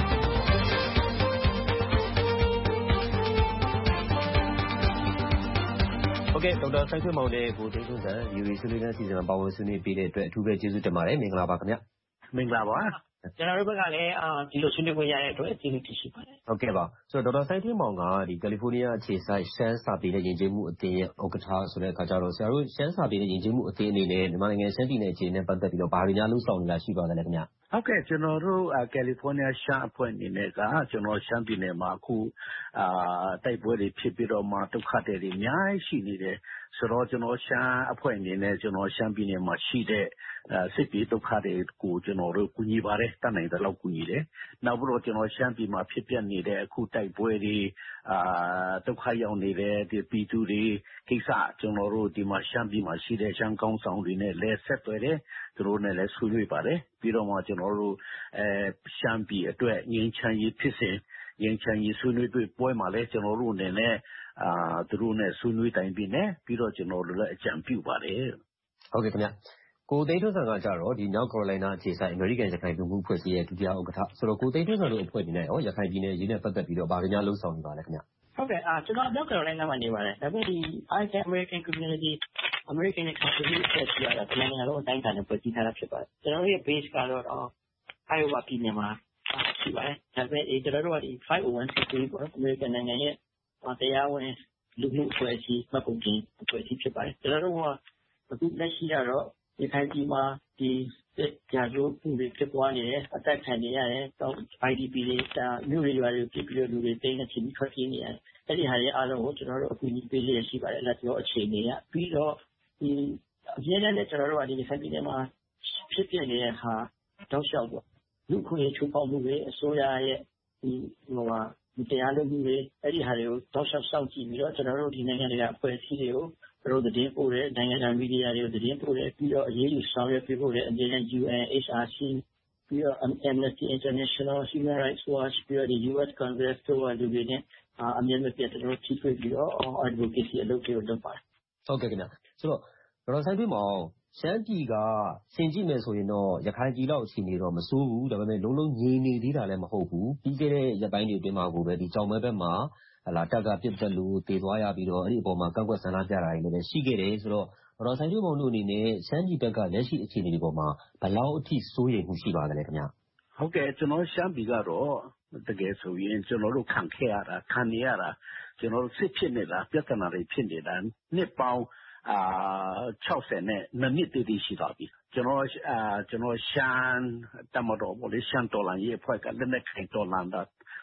ဟုတ်ကဲ့ဒေါက်တာစိုင်းထွေးမောင်နဲ့ကိုသိန်းထွန်းဇံ ဗွီအိုအေဆွေးနွေးခန်းအစီအစဉ်မှာပါဝင်ဆွေးနွေးပေးတဲ့အတွက်အထူးပဲကျေးဇူးတင်ပါတယ်။မင်္ဂလာပါခင်ဗျ။မင်္ဂလာပါ။ကျနော်တို့ဘက်ကလည်းဒီလိုဆွေးနွေးခွင့်ရတဲ့အတွက်ကျေးဇူးတင်ရှိပါတယ်။ဟုတ်ကဲ့ပါ။ဆိုတော့ဒေါက်တာစိုင်းထွေးမောင်ကဒီကာလီဖိုးနီးယားအခြေစိုက်ရှမ်းစာပေနဲ့ယဉ်ကျေးမှုအသင်းရဲ့ဥက္ကဋ္ဌဆိုတဲ့အခါကျတော့ဆရာတို့ရှမ်းစာပေနဲ့ယဉ်ကျေးမှုအသင်းအနေနဲ့မြန်မာနိုင်ငံရှမ်းပြည်နယ်အခြေအနေနဲ့ပတ်သက်ပြီးတော့ဘာတွေများလှုံ့ဆော်နေတာရှိပါသလဲခင်ဗျ။ဟုတ်ကဲ့ကျနော်တို့ကာလီဖိုးနီးယားရှမ်းအဖွဲ့အနေနဲ့ကကျနော်ရှမ်းပြည်နယ်မှာအခုတိုက်ပွဲတွေဖြစ်ပြီးတော့မှဒုက္ခသည်တွေအများကြီးရှိနေတယ်ဆိုတော့ကျနော်ရှမ်းအဖွဲ့အနေနဲ့ကျနော်ရှမ်းပြည်နယ်မှာရှိတဲ့စစ်ပြေးဒုက္ခတွေကိုကျနော်တို့ကူညီပါတယ်တတ်နိုင်သလောက်ကူညီတယ်။နောက်ပြီးတော့ကျနော်ရှမ်းပြည်မှာဖြစ်ပျက်နေတဲ့အခုတိုက်ပွဲတွေဒုက္ခရောက်နေတဲ့ပြည်သူတွေကိစ္စကျနော်တို့ဒီမှာရှမ်းပြည်မှာရှိတဲ့ရှမ်းကောင်းဆောင်တွေနဲ့လည်းဆက်သွယ်တယ်သူတို့နဲ့လည်းဆွေးနွေးပါတယ်ပြီးတော့မှကျနော်တို့ရှမ်းပြည်အတွက်ငြိမ်းချမ်းရေးဖြစ်စဉ်ငြိမ်းချမ်းရေးဆွေးနွေးပွဲမှာလည်းကျနော်တို့အနေနဲ့သူတို့နဲ့ဆွေးနွေးတိုင်ပင်တယ်ပြီးတော့ကျနော်တို့လည်းအကြံပြုပါတယ်။ဟုတ်ကဲ့ခင်ဗျ။ကိုသိန်းထွန်းဇံကကြတော့ဒီမြောက်ကာရိုလိုင်းနားအခြေစိုက်အမေရိကန်ရခိုင်လူမှုအဖွဲ့အစည်းရဲ့ဒုတိယဥက္ကဋ္ဌဆိုတော့ကိုသိန်းထွန်းဇံတို့အဖွဲ့အနေနဲ့ရောရခိုင်ပြည်နယ်အရေးနဲ့ပတ်သက်ပြီးတော့ဘာတွေများလှုံ့ဆော်နေပါလဲခင်ဗျ။ဟုတ်ကဲ့ကျနော်မြောက်ကာရိုလိုင်းနားမှာနေပါတယ်။ဒါပေမဲ့ဒီ American Community American Community အဖွဲ့အစည်းကတော့ဒီနိုင်ငံလုံးအတိုင်းအတာနဲ့ဖွဲ့စည်းထားတာဖြစ်ပါတယ်။ကျနော်တို့ရဲ့ base ကတော့ Iowa ပြည်နယ်မှာရှိပါတယ်။ဒါပေမဲ့ကျနော်တို့ကဒီ five oh one c three ပေါ့နော်အမေရိကန်နိုင်ငံရဲ့တရားဝင်လူမှုအဖွဲ့အစည်းမှတ်ပုံတင်အဖွဲ့အစည်းဖြစ်ပါတယ်။ကျနော်တို့ကအခုလက်ရှိကတော့ရခိုင်ပြည်မှာဒီကြာကျိုးမှုတွေဖြစ်ပွားနေတယ်အသက်ခံနေရတယ်တော့ I D P တွေမြို့တွေရွာတွေဖြစ်ပြီးတော့လူတွေတိတ်နေချင်ပြီးထွက်ပြေးနေရတယ်အဲ့ဒီဟာတွေအားလုံးကိုကျွန်တော်တို့အကူအညီပေးရရှိပါတယ်လက်ပြောအခြေအနေကပြီးတော့ဒီအမြဲတမ်းလည်းကျွန်တော်တို့ကဒီရခိုင်ပြည်နယ်မှာဖြစ်ပြနေတဲ့ဟာတောက်လျှောက်ပေါ့လူခွင့်ချိုးဖောက်မှုတွေအစိုးရရဲ့ဒီဟိုဟာဒီတရားလုပ်မှုတွေအဲ့ဒီဟာတွေကိုတောက်လျှောက်စောင့်ကြည့်ပြီးတော့ကျွန်တော်တို့ဒီနိုင်ငံတွေကအဖွဲ့အစည်းတွေကိုတို့သတင်းပို့တယ်နိုင်ငံတကာမီဒီယာတွေကိုသတင်းပို့တယ်ပြီးတော့အရေးယူဆောင်ရွက်ပေးဖို့လည်းအမြဲတမ်း U N H R C ပြီးတော့ Amnesty International Human Rights Watch ပြီးတော့ဒီ U S Congress တို့ကလူတွေနဲ့အမြဲတမ်းပြတ်တို့ထိတွေ့ပြီးတော့ advocacy အလုပ်တွေကိုလုပ်ပါတယ်ဟုတ်ကဲ့ခင်ဗျဆိုတော့ဒေါက်တာဆိုင်ထွေးမောင်ရှမ်းပြည်ကရှင်းကြည့်မယ်ဆိုရင်တော့ရခိုင်ပြည်လောက်အခြေအနေတော့မဆိုးဘူးဒါပေမဲ့လုံးလုံးငြိမ်နေသေးတာလည်းမဟုတ်ဘူးပြီးခဲ့တဲ့ရက်ပိုင်းတွေအတွင်းမှာကိုပဲဒီကြောင်မဲဘက်မှာဟလာတက်ကပြစ်တက်လို့တည်သွားရပြီးတော့အဲ့ဒီအပေါ်မှာကန့်ကွက်ဆန္ဒပြတာတွေလည်းရှိခဲ့တယ်ဆိုတော့ဒေါက်တာဆိုင်ထွေးမောင်တို့အနေနဲ့ရှမ်းပြည်ဘက်ကလက်ရှိအခြေအနေတွေပေါ်မှာဘယ်လောက်အထိစိုးရိမ်မှုရှိပါသလဲခင်ဗျဟုတ်ကဲ့ကျွန်တော်ရှမ်းပြည်ကတော့တကယ်ဆိုရင်ကျွန်တော်တို့ခံခဲ့ရတာခံနေရတာကျွန်တော်တို့စစ်ဖြစ်နေတာပြဿနာတွေဖြစ်နေတာနှစ်ပေါင်းအာ၆၀နဲ့နှစ်နှစ်တည်တည်ရှိသွားပြီကျွန်တော်အာကျွန်တော်ရှမ်းတမတော်ပေါ့လေရှမ်းတော်လန်ရေးအဖွဲ့ကလက်နက်ခိုင်တော်လန်တာ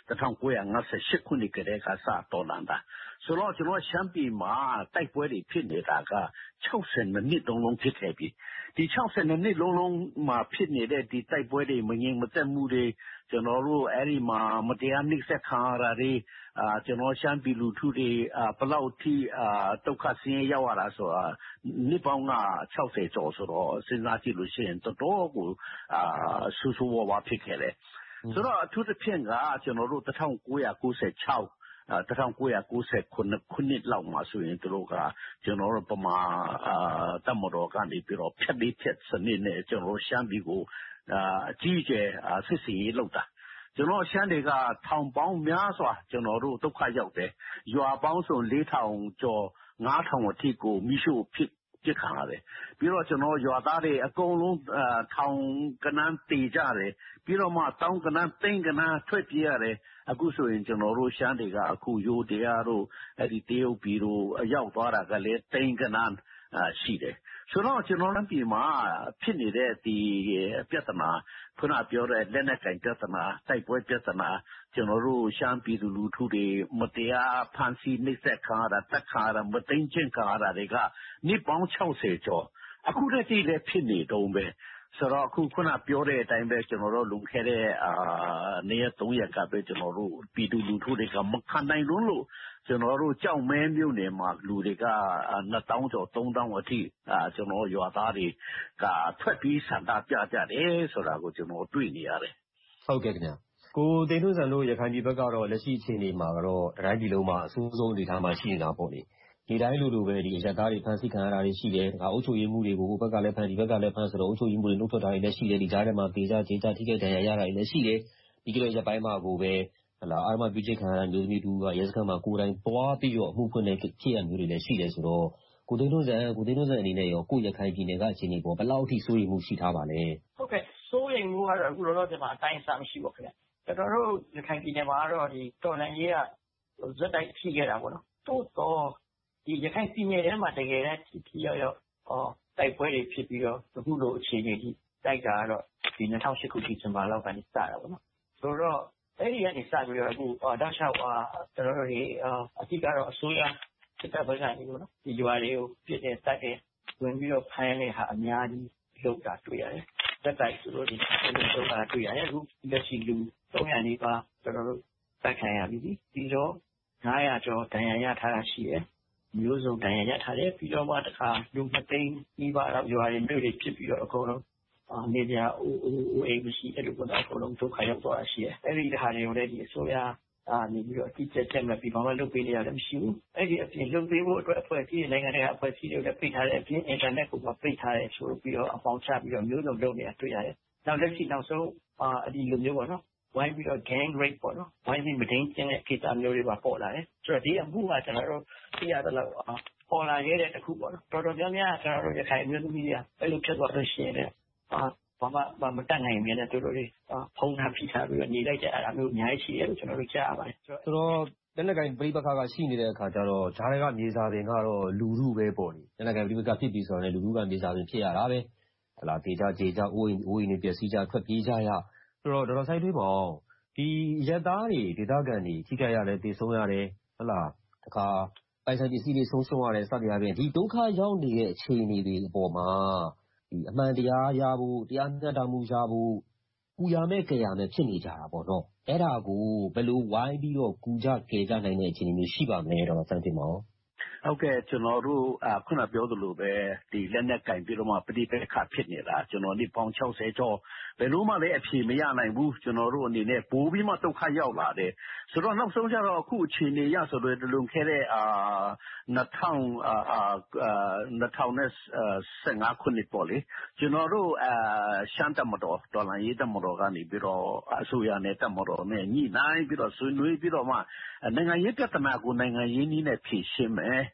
nineteen fifty-eight ခုနှစ်ကတည်းကစတော်လာတာဆိုတော့ကျွန်တော်ရှမ်းပြည်မှာတိုက်ပွဲတွေဖြစ်နေတာကsixtyနှစ်လုံးလုံးဖြစ်ခဲ့ပြီဒီsixtyနှစ်လုံးလုံးမှာဖြစ်နေတဲ့ဒီတိုက်ပွဲတွေမငြိမ်မသက်မှုတွေကျွန်တော်တို့အဲ့ဒီမှာမတရားနှိပ်စက်ခံရတာတွေအာကျွန်တော်ရှမ်းပြည်လူထုတွေဘယ်လောက်ထိအာဒုက္ခဆင်းရဲရောက်ရတာဆိုတာနှစ်ပေါင်းကsixtyကျော်ဆိုတော့စဉ်းစားကြည့်လို့ရှိရင်တော်တော်ကိုအာဆူဆူဝါးဝါဖြစ်ခဲ့တယ်ဆိုတော့အထူးသဖြင့်ကကျွန်တော်တို့nineteen ninety-six Uh, nineteen ninety-sevenခုနှစ်လောက်မှာဆိုရင်တို့ကကျွန်တော်တို့ပမာအာတမတော်ကနေပြီးတော့ဖြတ်လေးဖြတ်စနစ်နဲ့ကျွန်တော်ရှမ်းပြည်ကိုအာအကြီးကျယ်စစ်စင်ရေးလုပ်တာကျွန်တော်ရှမ်းတွေကထောင်ပေါင်းများစွာကျွန်တော်တို့ဒုက္ခရောက်တယ်ရွာပေါင်းဆိုfour thousandကျော်five thousandအထိကိုမိရှုဖြစ်ပြစ်ခံရတယ်ပြီးတော့ကျွန်တော်ရွာသားတွေအကုန်လုံးထောင်ကနန်းတည်ကြတယ်ပြီးတော့မှတောင်းကနန်းသိန်းကနန်းထွက်ပြေးရတယ်အခုဆိုရင်ကျွန်တော်တို့ရှမ်းတွေကအခုရိုးတရားတို့အဲ့ဒီတရုတ်ပြည်တို့ရောက်သွားတာကလည်းသိန်းကနန်းရှိတယ်ဆိုတော့ကျွန်တော်တို့ပြည်မှာဖြစ်နေတဲ့ဒီပြဿနာခုနပြောတဲ့လက်နက်ကင်ပြဿနာတိုက်ပွဲပြဿနာကျွန်တော်တို့ရှမ်းပြည်သူလူထုတွေမတရားဖန်ဆီးနှိပ်စက်ခံရတာတက်ခါရမသိမ်းချင်းခံရတာတွေကနှစ်ပေါင်းsixtyကျော်အခုတည်းကလည်းဖြစ်နေတုံးပဲဆိုတော့အခုခုနပြောတဲ့အတိုင်းပဲကျွန်တော်တို့လုံခဲ့တဲ့အာနေ့ရက်threeရက်ကပဲကျွန်တော်တို့ပြည်သူလူထုတွေကမခံနိုင်လို့လို့ကျွန်တော်တို့ကြောက်မဲမြို့နယ်မှာလူတွေကtwo thousandကျော်three thousandအထိအာကျွန်တော်ရွာသားတွေကထွက်ပြီးဆန္ဒပြကြတယ်ဆိုတာကိုကျွန်တော်တွေ့နေရတယ်ဟုတ်ကဲ့ခင်ဗျာကိုသိန်းထွန်းဇံတို့ရခိုင်ပြည်ဘက်ကတော့လက်ရှိအခြေအနေမှာတော့တိုင်းပြည်လုံးမှာအဆိုးဆုံးအနေအထားမှာရှိနေတာပေါ့လေဒီတိုင်းလူလူပဲဒီအရက်သားတွေဖမ်းဆီးခံရတာတွေရှိတယ်ဒါအုပ်ချုပ်ရေးမှုတွေကိုဟိုဘက်ကလည်းဖမ်းဒီဘက်ကလည်းဖမ်းဆိုတော့အုပ်ချုပ်ရေးမှုတွေနှုတ်ထွက်တာတွေလည်းရှိတယ်ဒီကြားထဲမှာဒေသကျေကြထိခိုက်ဒဏ်ရာရတာတွေလည်းရှိတယ်ဒီကိစ္စရပ်ပိုင်းမှာကိုပဲဟလာအာမပြည့်ချိတ်ခံရတဲ့မျိုးသမီးတူကရဲစခန်းမှာကိုယ်တိုင်ပွားပြီးတော့အမှုဖွင့်တဲ့ဖြစ်ရမျိုးတွေလည်းရှိတယ်ဆိုတော့ကိုသိန်းထွန်းဇံကိုသိန်းထွန်းဇံအနေနဲ့ရောကိုရခိုင်ပြည်နယ်ကအခြေအနေပေါ်ဘယ်လောက်အထိစိုးရိမ်မှုရှိထားပါလဲဟုတ်ကဲ့စိုးရိမ်မှုကတော့အခုတော့ဒီမှာအတိုင်းအဆမရှိပါခင်ဗျကျွန်တော်တို့ရခိုင်ပြည်နယ်မှာတော့ဒီတော်လန်ရေးကဇက်တိုက်ရှိခဲ့တာပေါ့နော်တိုးတော့ဒီရခိုင်ပြည်နယ်ထဲမှာတကယ်တမ်းထိထိရောက်ရောက်အော်တိုက်ပွဲတွေဖြစ်ပြီးတော့အခုလိုအခြေအနေကြီးတိုက်တာကတော့ဒီtwo thousand eightခုဒီဇင်ဘာလောက်ကနေစတာပေါ့နော်ဆိုတော့အဲ့ဒီကနေစပြီးတော့အခုတောက်လျှောက်ဟာကျွန်တော်တို့ဒီအတိကတော့အစိုးရစစ်တပ်ဘက်ကနေပေါ့နော်ဒီရွာတွေကိုပြစ်တဲ့တိုက်တဲ့ဝင်ပြီးတော့ဖိုင်းတဲ့ဟာအများကြီးလောက်တာတွေ့ရတယ်တက်တိုက်ဆိုလို့ဒီလိုလောက်တာတွေ့ရတယ်အခုလက်ရှိလူthree hundredနီးပါးကျွန်တော်တို့တိုက်ခိုင်းရပြီဒီတော့five hundredကျော်ဒဏ်ရာရထားတာရှိတယ်မျိုးစုံဒဏ်ရာရထားတယ်ပြီးတော့မှတခါလူမသိန်းနီးပါးတော့ရွာတွေမြို့တွေဖြစ်ပြီးတော့အကုန်လုံးအနေပြအိုးအိုးအိမ်မရှိအဲ့လိုပေါ့အကုန်လုံးဒုက္ခရောက်သွားတာရှိတယ်အဲ့ဒီဟာတွေကိုလည်းဒီအစိုးရအနေပြီးတော့အတိအကျချက်မဲ့ပြီးဘာမှလုပ်ပေးနေရတယ်မရှိဘူးအဲ့ဒီအပြင်လုပ်ပေးဖို့အတွက်အဖွဲ့အစည်းနိုင်ငံတကာအဖွဲ့အစည်းတွေလည်းပိတ်ထားတဲ့အပြင်အင်တာနက်ကိုပိတ်ထားတယ်ဆိုပြီးတော့အပေါင်းချပြီးတော့မျိုးစုံလုပ်နေတာတွေ့ရတယ်နောက်လက်ရှိနောက်ဆုံးအဒီလိုမျိုးပေါ့နော်ဝိုင်းပြီးတော့ gang rape ပေါ့နော်ဝိုင်းပြီးမဒိန်းကျင်တဲ့ကိစ္စမျိုးတွေပါပေါ်လာတယ်ဆိုတော့ဒီအမှုကကျွန်တော်တို့သိရတယ်လို့ပေါ်လာခဲ့တဲ့တစ်ခုပေါ့နော်တော်တော်များများကျွန်တော်တို့ရခိုင်မျိုးသမီးတွေအဲ့လိုဖြစ်သွားလို့ရှိရင်လည်းဘာမှမတတ်နိုင်မြဲတဲ့သူတို့တွေဖုံးထားဖိထားပြီးတော့နေလိုက်ကြတာမျိုးအများကြီးရှိတယ်လို့ကျွန်တော်တို့ကြားရပါတယ်ဆိုတော့လက်နက်ကင်ပြိပခါကရှိနေတဲ့အခါကျတော့ဂျားတွေကမြေစာပင်ကတော့လူလူပဲပေါ့လေလက်နက်ကင်ပြိပခါဖြစ်ပြီးဆိုတော့လည်းလူလူကမြေစာပင်ဖြစ်ရတာပဲဟလာဒေကြကြေကြအိုးအိမ်အိုးအိမ်တွေပျက်စီးကြထွက်ပြေးကြရဆိုတော့တော်တော်ဆိုင်တွေးပါအောင်ဒီရက်သားတွေဒေသခံတွေထိခိုက်ရတယ်တေဆုံးရတယ်ဟလာတခါပိုင်ဆိုင်ပစ္စည်းတွေဆုံးရှုံးရတယ်စသဖြင့်ဒီဒုက္ခရောက်နေတဲ့အခြေအနေတွေအပေါ်မှာဒီအမှန်တရားရဖို့တရားမျှတမှုရဖို့ကူရမဲ့ကြရမဲ့ဖြစ်နေကြတာပေါ့နော်အဲ့ဒါကိုဘယ်လိုဝိုင်းပြီးတော့ကူကြကယ်ကြနိုင်တဲ့အခြေအနေမျိုးရှိပါမလဲတော့စမ်းသပ်ပါဦးဟုတ်ကဲ့ကျွန်တော်တို့ခုနပြောသလိုပဲဒီလက်နက်ကင်ပြီးတော့မှပဋိပက္ခဖြစ်နေတာကျွန်တော်ဒီပေါင်းsixtyကျော်ဘယ်လို့မှလည်းအဖြေမရနိုင်ဘူးကျွန်တော်တို့အနေနဲ့ပိုးပြီးမှဒုက္ခရောက်လာတယ်ဆိုတော့နောက်ဆုံးကျတော့အခုအခြေအနေရဆိုတော့လွန်ခဲ့တဲ့အာtwo thousand fifteenခုနှစ်ပေါ့လေကျွန်တော်တို့အာရှမ်းတပ်မတော်တော်လှန်ရေးတပ်မတော်ကနေပြီးတော့အစိုးရနဲ့တပ်မတော်နဲ့ညှိနှိုင်းပြီးတော့ဆွေးနွေးပြီးတော့မှနိုင်ငံရေးပြဿနာကိုနိုင်ငံရေးနည်းနဲ့ဖြေရှင်းမယ်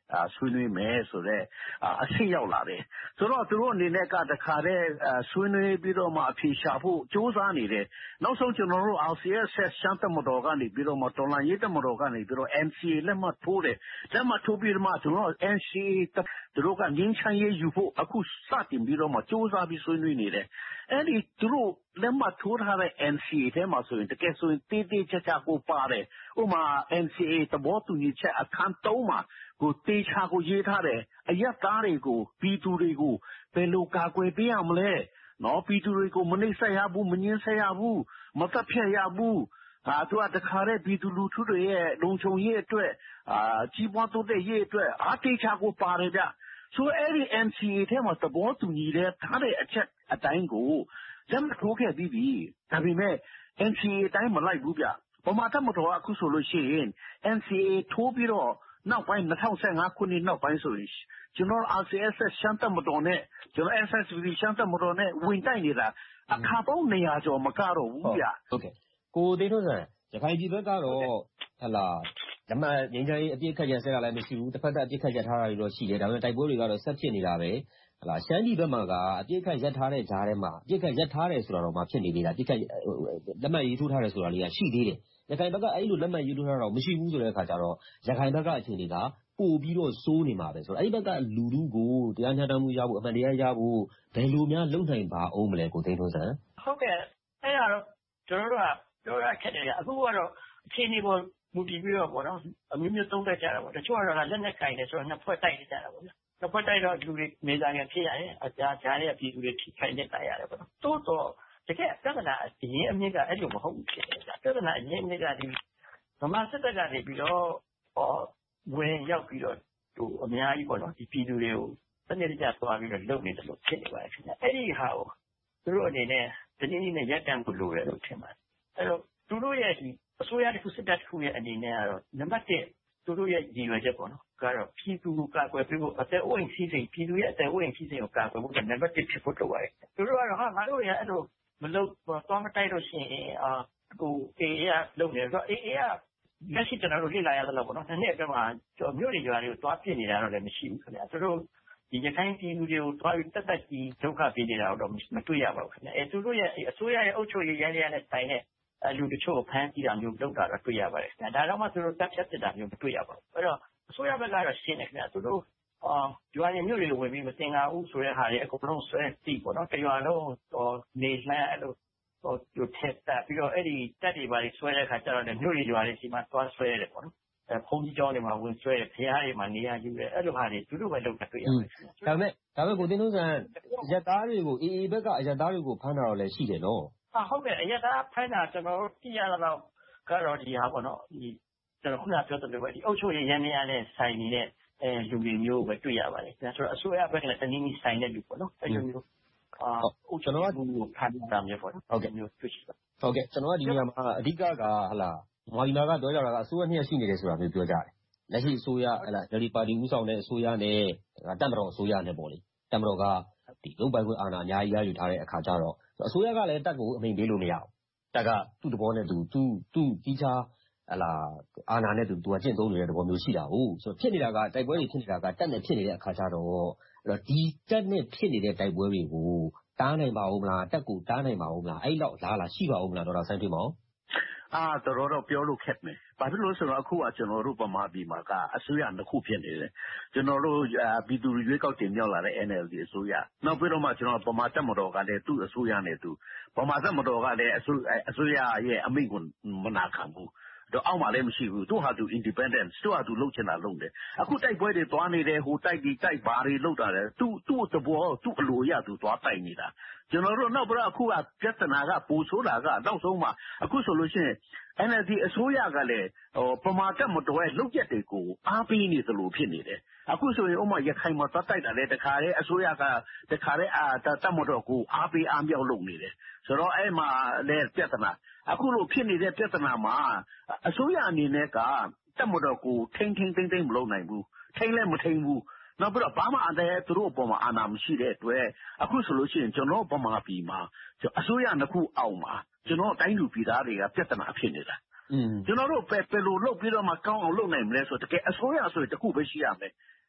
ဆွေးနွေးမယ်ဆိုတဲ့အဆင့်ရောက်လာတယ်ဆိုတော့သူတို့အနေနဲ့ကတခါတည်းဆွေးနွေးပြီးတော့မှအဖြေရှာဖို့ကြိုးစားနေတယ်နောက်ဆုံးကျွန်တော်တို့ R C S S ရှမ်းတပ်မတော်ကနေပြီးတော့မှတော်လှန်ရေးတပ်မတော်ကနေပြီးတော့ N C A လက်မှတ်ထိုးတယ်လက်မှတ်ထိုးပြီးတော့မှကျွန်တော် N C A သူတို့ကငင်းချမ်းရေးယူဖို့အခုစတင်ပြီးတော့မှကြိုးစားပြီးဆွေးနွေးနေတယ်အဲ့ဒီသူတို့လက်မှတ်ထိုးထားတဲ့ N C A ထဲမှာဆိုရင်တကယ်ဆိုရင်တေးသေးချာချာကိုပါတယ်ဥပမာ N C A သဘောတူညီချက်အခန်းသုံးမှာကိုတေးချာကိုရေးထားတယ်အရက်သားတွေကိုပြည်သူတွေကိုဘယ်လိုကာကွယ်ပေးရမလဲနော်ပြည်သူတွေကိုမနှိပ်စက်ရဘူးမငင်းဆက်ရဘူးမတပ်ဖြတ်ရဘူးအာသူကတခါတည်းပြည်သူလူထုတွေရဲ့လုံခြုံရေးအတွက်အာကြီးပွားတိုးတက်ရေးအတွက်အားတေးချာကိုပါတယ်ဗျဆိုအဲ့ဒီ N C A ထဲမှာသဘောတူညီတဲ့ထားတဲ့အချက်အတိုင်းကိုလက်မှတ်ထိုးခဲ့ပြီးပြီဒါပေမဲ့ N C A အတိုင်းမလိုက်ဘူးဗျဗမာတပ်မတော်ကအခုဆိုလို့ရှိရင် N C A ထိုးပြီးတော့နောက်ပိုင်း၂၀၁၅ခုနှစ်နောက်ပိုင်းဆိုရင်ကျွန်တော် R C S S ရှမ်းတပ်မတော်နဲ့ကျွန်တော် S S B ရှမ်းတပ်မတော်နဲ့ဝင်တိုက်နေတာအခါပေါင်းနေရာကျော်မကတော့ဘူးဗျဟုတ်ကဲ့ကိုသိန်းထွန်းဆန်ရခိုင်ပြည်ဘက်ကတော့ဟလာဓမ္မငင်းချမ်းရေးအပြစ်ခတ်ရဆက်ကလည်းမရှိဘူးတစ်ဖက်သက်အပြစ်ခတ်ရထားတာတွေတော့ရှိတယ်ဒါပေမဲ့တိုက်ပွဲတွေကတော့ဆက်ဖြစ်နေတာပဲဟလာရှမ်းပြည်ဘက်မှာကအပြစ်ခတ်ရထားတဲ့ဂျားထဲမှာအပြစ်ခတ်ရထားတယ်ဆိုတာတော့မှဖြစ်နေသေးတာအပြစ်ခတ်လက်မှတ်ရေးထိုးထားတယ်ဆိုတာလေးကရှိသေးတယ်ရခိုင်ဘက်ကအဲ့လိုလက်မှတ်ရေးထိုးထားတာတော့မရှိဘူးဆိုတဲ့အခါကျတော့ရခိုင်ဘက်ကအခြေအနေကပို့ပြီးတော့စိုးနေမှာပဲဆိုတော့အဲ့ဒီဘက်ကလူလူကိုတရားမျှတမှုရဖို့အမှန်တရားရဖို့ဘယ်လိုများလုပ်နိုင်ပါအောင်မလဲကိုသိန်းထွန်းဆန်ဟုတ်ကဲ့အဲ့ဒါတော့ကျွန်တော်တို့ကပြောရခက်တယ်အခုကတော့အခြေအနေပေါ်မူတည်ပြီးတော့ပေါ့နော်အမျိုးမျိုးသုံးသပ်ကြတာပေါ့တချို့ကတော့လက်နဲ့ကင်တယ်ဆိုတော့နှစ်ဖွဲ့တိုက်နေကြတာပေါ့ဗျာနှစ်ဖွဲ့တိုက်တော့လူတွေနေသားငယ်ဖြစ်ရတယ်အကြာကြားရဲ့ပြည်သူတွေထိခိုက်နေတိုက်ရတယ်ပေါ့နော်တိုးတော့တကယ်ပြဿနာအရင်အမြင့်ကအဲ့လိုမဟုတ်ဘူးဖြစ်တယ်ပြဿနာအရင်အမြင့်ကဒီဗမာစစ်တပ်ကနေပြီးတော့ဟောဝင်ရောက်ပြီးတော့ဟိုအများကြီးပေါ့နော်ဒီပြည်သူတွေကိုစနစ်တကျသွားပြီးတော့လုပ်နေတယ်လို့ဖြစ်နေပါတယ်ခင်ဗျအဲ့ဒီဟာကိုသူတို့အနေနဲ့ဒီနည်းနဲ့ရပ်တန့်ဖို့လိုတယ်လို့ထင်ပါတယ်အဲ့တော့သူတို့ရဲ့ဒီအစိုးရတစ်ခုစစ်တပ်တစ်ခုရဲ့အနေနဲ့ကတော့နံပါတ်တစ်သူတို့ရဲ့ရည်ရွယ်ချက်ပေါ့နော်ကတော့ပြည်သူကိုကာကွယ်ပေးဖို့အသက်အိုးအိမ်စီးစိမ်ပြည်သူရဲ့အသက်အိုးအိမ်စီးစိမ်ကိုကာကွယ်ဖို့နံပါတ်တစ်ဖြစ်ဖို့လိုပါတယ်သူတို့ကတော့ဟာငါတို့ရဲ့အဲ့လိုမလုပ်သွားမတိုက်လို့ရှိရင်အာဟို A A ကလုပ်နေတော့ A A ကလက်ရှိကျွန်တော်တို့လေ့လာရသလောက်ပေါ့နော်နှစ်နှစ်အတွင်းမှာမြို့တွေရွာတွေကိုတွားပြစ်နေတာတော့လည်းမရှိဘူးခင်ဗျာသူတို့ဒီရခိုင်ပြည်သူတွေကိုတွားပြီးတက်တက်ကြီးဒုက္ခပေးနေတာတော့မတွေ့ရပါဘူးခင်ဗျာအဲသူတို့ရဲ့အစိုးရရဲ့အုပ်ချုပ်ရေးရန်ရတဲ့တိုင်နဲ့လူတချို့ဖမ်းကြည့်တာမျိုးလုပ်တာတော့တွေ့ရပါတယ်ခင်ဗျာဒါတော့မှသူတို့တက်ဖြတ်တက်တာမျိုးမတွေ့ရပါဘူးအဲ့တော့အစိုးရဘက်ကတော့ရှင်းတယ်ခင်ဗျာသူတို့အာရွာရမြို့တွေကိုဝင်ပြီးမတင်ကားဘူးဆိုတဲ့ဟာတွေအကုန်လုံးဆွဲတိပေါ့နော်တရွာလုံးနေလှမ်းအဲ့လိုဟိုသူထက်တာပြီးတော့အဲ့ဒီတက်တွေပါတွေဆွဲတဲ့ခါကျတော့လည်းမြို့တွေရွာတွေစီမှာသွားဆွဲရတယ်ပေါ့နော်အဲဖုန်းကြီးကျောင်းတွေမှာဝင်ဆွဲတယ်ဖျားတွေမှာနေရာယူတယ်အဲ့လိုဟာတွေသူတို့ပဲလုပ်တာတွေ့ရတယ်ဒါပေမဲ့ဒါပေမဲ့ကိုသိန်းထွန်းဆန်ရက်သားတွေကို A A ဘက်ကအရက်သားတွေကိုဖမ်းတာတော့လည်းရှိတယ်နော်ဟာဟုတ်ကဲ့အရက်သားဖမ်းတာကျွန်တော်တို့သိရတော့ကတော့ဒီဟာပေါ့နော်ဒီကျွန်တော်ခုနပြောသလိုပဲဒီအုပ်ချုပ်ရေးရန်နေရတဲ့ဆိုင်နေတဲ့အဲလူတွေမျိုးပဲတွေ့ရပါတယ်ဒါဆိုတော့အစိုးရဘက်ကလည်းတနည်းနည်းဆိုင်တဲ့လူပေါ့နော်အဲ့လိုမျိုးအာကျွန်တော်ကဒီကိုဖမ်းတာမျိုးပေါ့နော်ဟုတ်ကဲ့မျိုးတွေ့ရှိပါဟုတ်ကဲ့ကျွန်တော်ကဒီနေရာမှာအဓိကကဟလာမာဒီနာကပြောကြတာကအစိုးရနှစ်ရပ်ရှိနေတယ်ဆိုတာမျိုးပြောကြတယ်လက်ရှိအစိုးရဟလာဒယ်လီပါတီဦးဆောင်တဲ့အစိုးရနဲ့တပ်မတော်အစိုးရနဲ့ပေါ့လေတပ်မတော်ကဒီလုံပိုင်ခွင့်အာဏာအများကြီးရယူထားတဲ့အခါကျတော့အစိုးရကလည်းတပ်ကိုအမိန့်ပေးလို့မရဘူးတပ်ကသူ့သဘောနဲ့သူသူသူကြီးချာဟလာအာဏာနဲ့သူသူကကျင့်သုံးနေတဲ့သဘောမျိုးရှိတာဟုတ်ဆိုတော့ဖြစ်နေတာကတိုက်ပွဲတွေဖြစ်နေတာကတပ်နဲ့ဖြစ်နေတဲ့အခါကျတော့အဲ့တော့ဒီတပ်နဲ့ဖြစ်နေတဲ့တိုက်ပွဲတွေကိုတားနိုင်ပါဦးမလားတက်ကိုတားနိုင်ပါဦးမလားအဲ့လောက်လားလားရှိပါဦးမလားဒေါက်တာဆန်းထွေးမောင်အာတော်တော်ပြောလို့ခက်မယ်ဘာဖြစ်လို့ဆိုတော့အခုကကျွန်တော်တို့ဗမာပြည်မှာကအစိုးရတစ်ခုဖြစ်နေတယ်ကျွန်တော်တို့ပြည်သူရွေးကောက်တင်မြှောက်လာတဲ့ N L D အစိုးရနောက်ပြီးတော့မှကျွန်တော်ဗမာတပ်မတော်ကလည်းသူ့အစိုးရနဲ့သူဗမာတပ်မတော်ကလည်းအစိုးအစိုးရရဲ့အမိန့်ကိုမနာခံဘူးတော့အောက်မှာလည်းမရှိဘူးသူ့ဟာသူ independent သူ့ဟာသူလုပ်ချင်တာလုပ်တယ်အခုတိုက်ပွဲတွေသွားနေတယ်ဟိုတိုက်ပြီးတိုက်ဘာတွေလုပ်တာလဲသူ့သူ့သဘောသူ့အလိုရသူသွားတိုက်နေတာကျွန်တော်တို့နောက်ပြီးတော့အခုကပြဿနာကပူဆိုးတာကနောက်ဆုံးမှာအခုဆိုလို့ရှိရင် N L D အစိုးရကလည်းဟိုပမာတက်မတော်ရဲ့လုပ်ရက်တွေကိုအားပေးနေသလိုဖြစ်နေတယ်အခုဆိုရင်ဥမာရခိုင်မှာသွားတိုက်တာလေတခါလေအစိုးရကတခါလေအာတက်မတော်ကိုအားပေးအားမြောက်လုပ်နေတယ်ဆိုတော့အဲ့မှာလည်းပြဿနာအခုလိုဖြစ်နေတဲ့ပြဿနာမှာအစိုးရအနေနဲ့ကတက်မတော်ကိုထိန်းထိန်းသိမ်းသိမ်းမလုပ်နိုင်ဘူးထိန်းလည်းမထိန်းဘူးနောက်ပြီးတော့ဘာမှအတဲ့သူတို့အပေါ်မှာအာဏာမရှိတဲ့အတွက်အခုဆိုလို့ရှိရင်ကျွန်တော်ဗမာပြည်မှာအစိုးရနှစ်ခုအောက်မှာကျွန်တော်တိုင်းလူပြည်သားတွေကပြဿနာဖြစ်နေတာကျွန်တော်တို့ပဲဘယ်လိုလုပ်ပြီးတော့မှကောင်းအောင်လုပ်နိုင်မလဲဆိုတကယ်အစိုးရဆိုရင်တစ်ခုပဲရှိရမယ်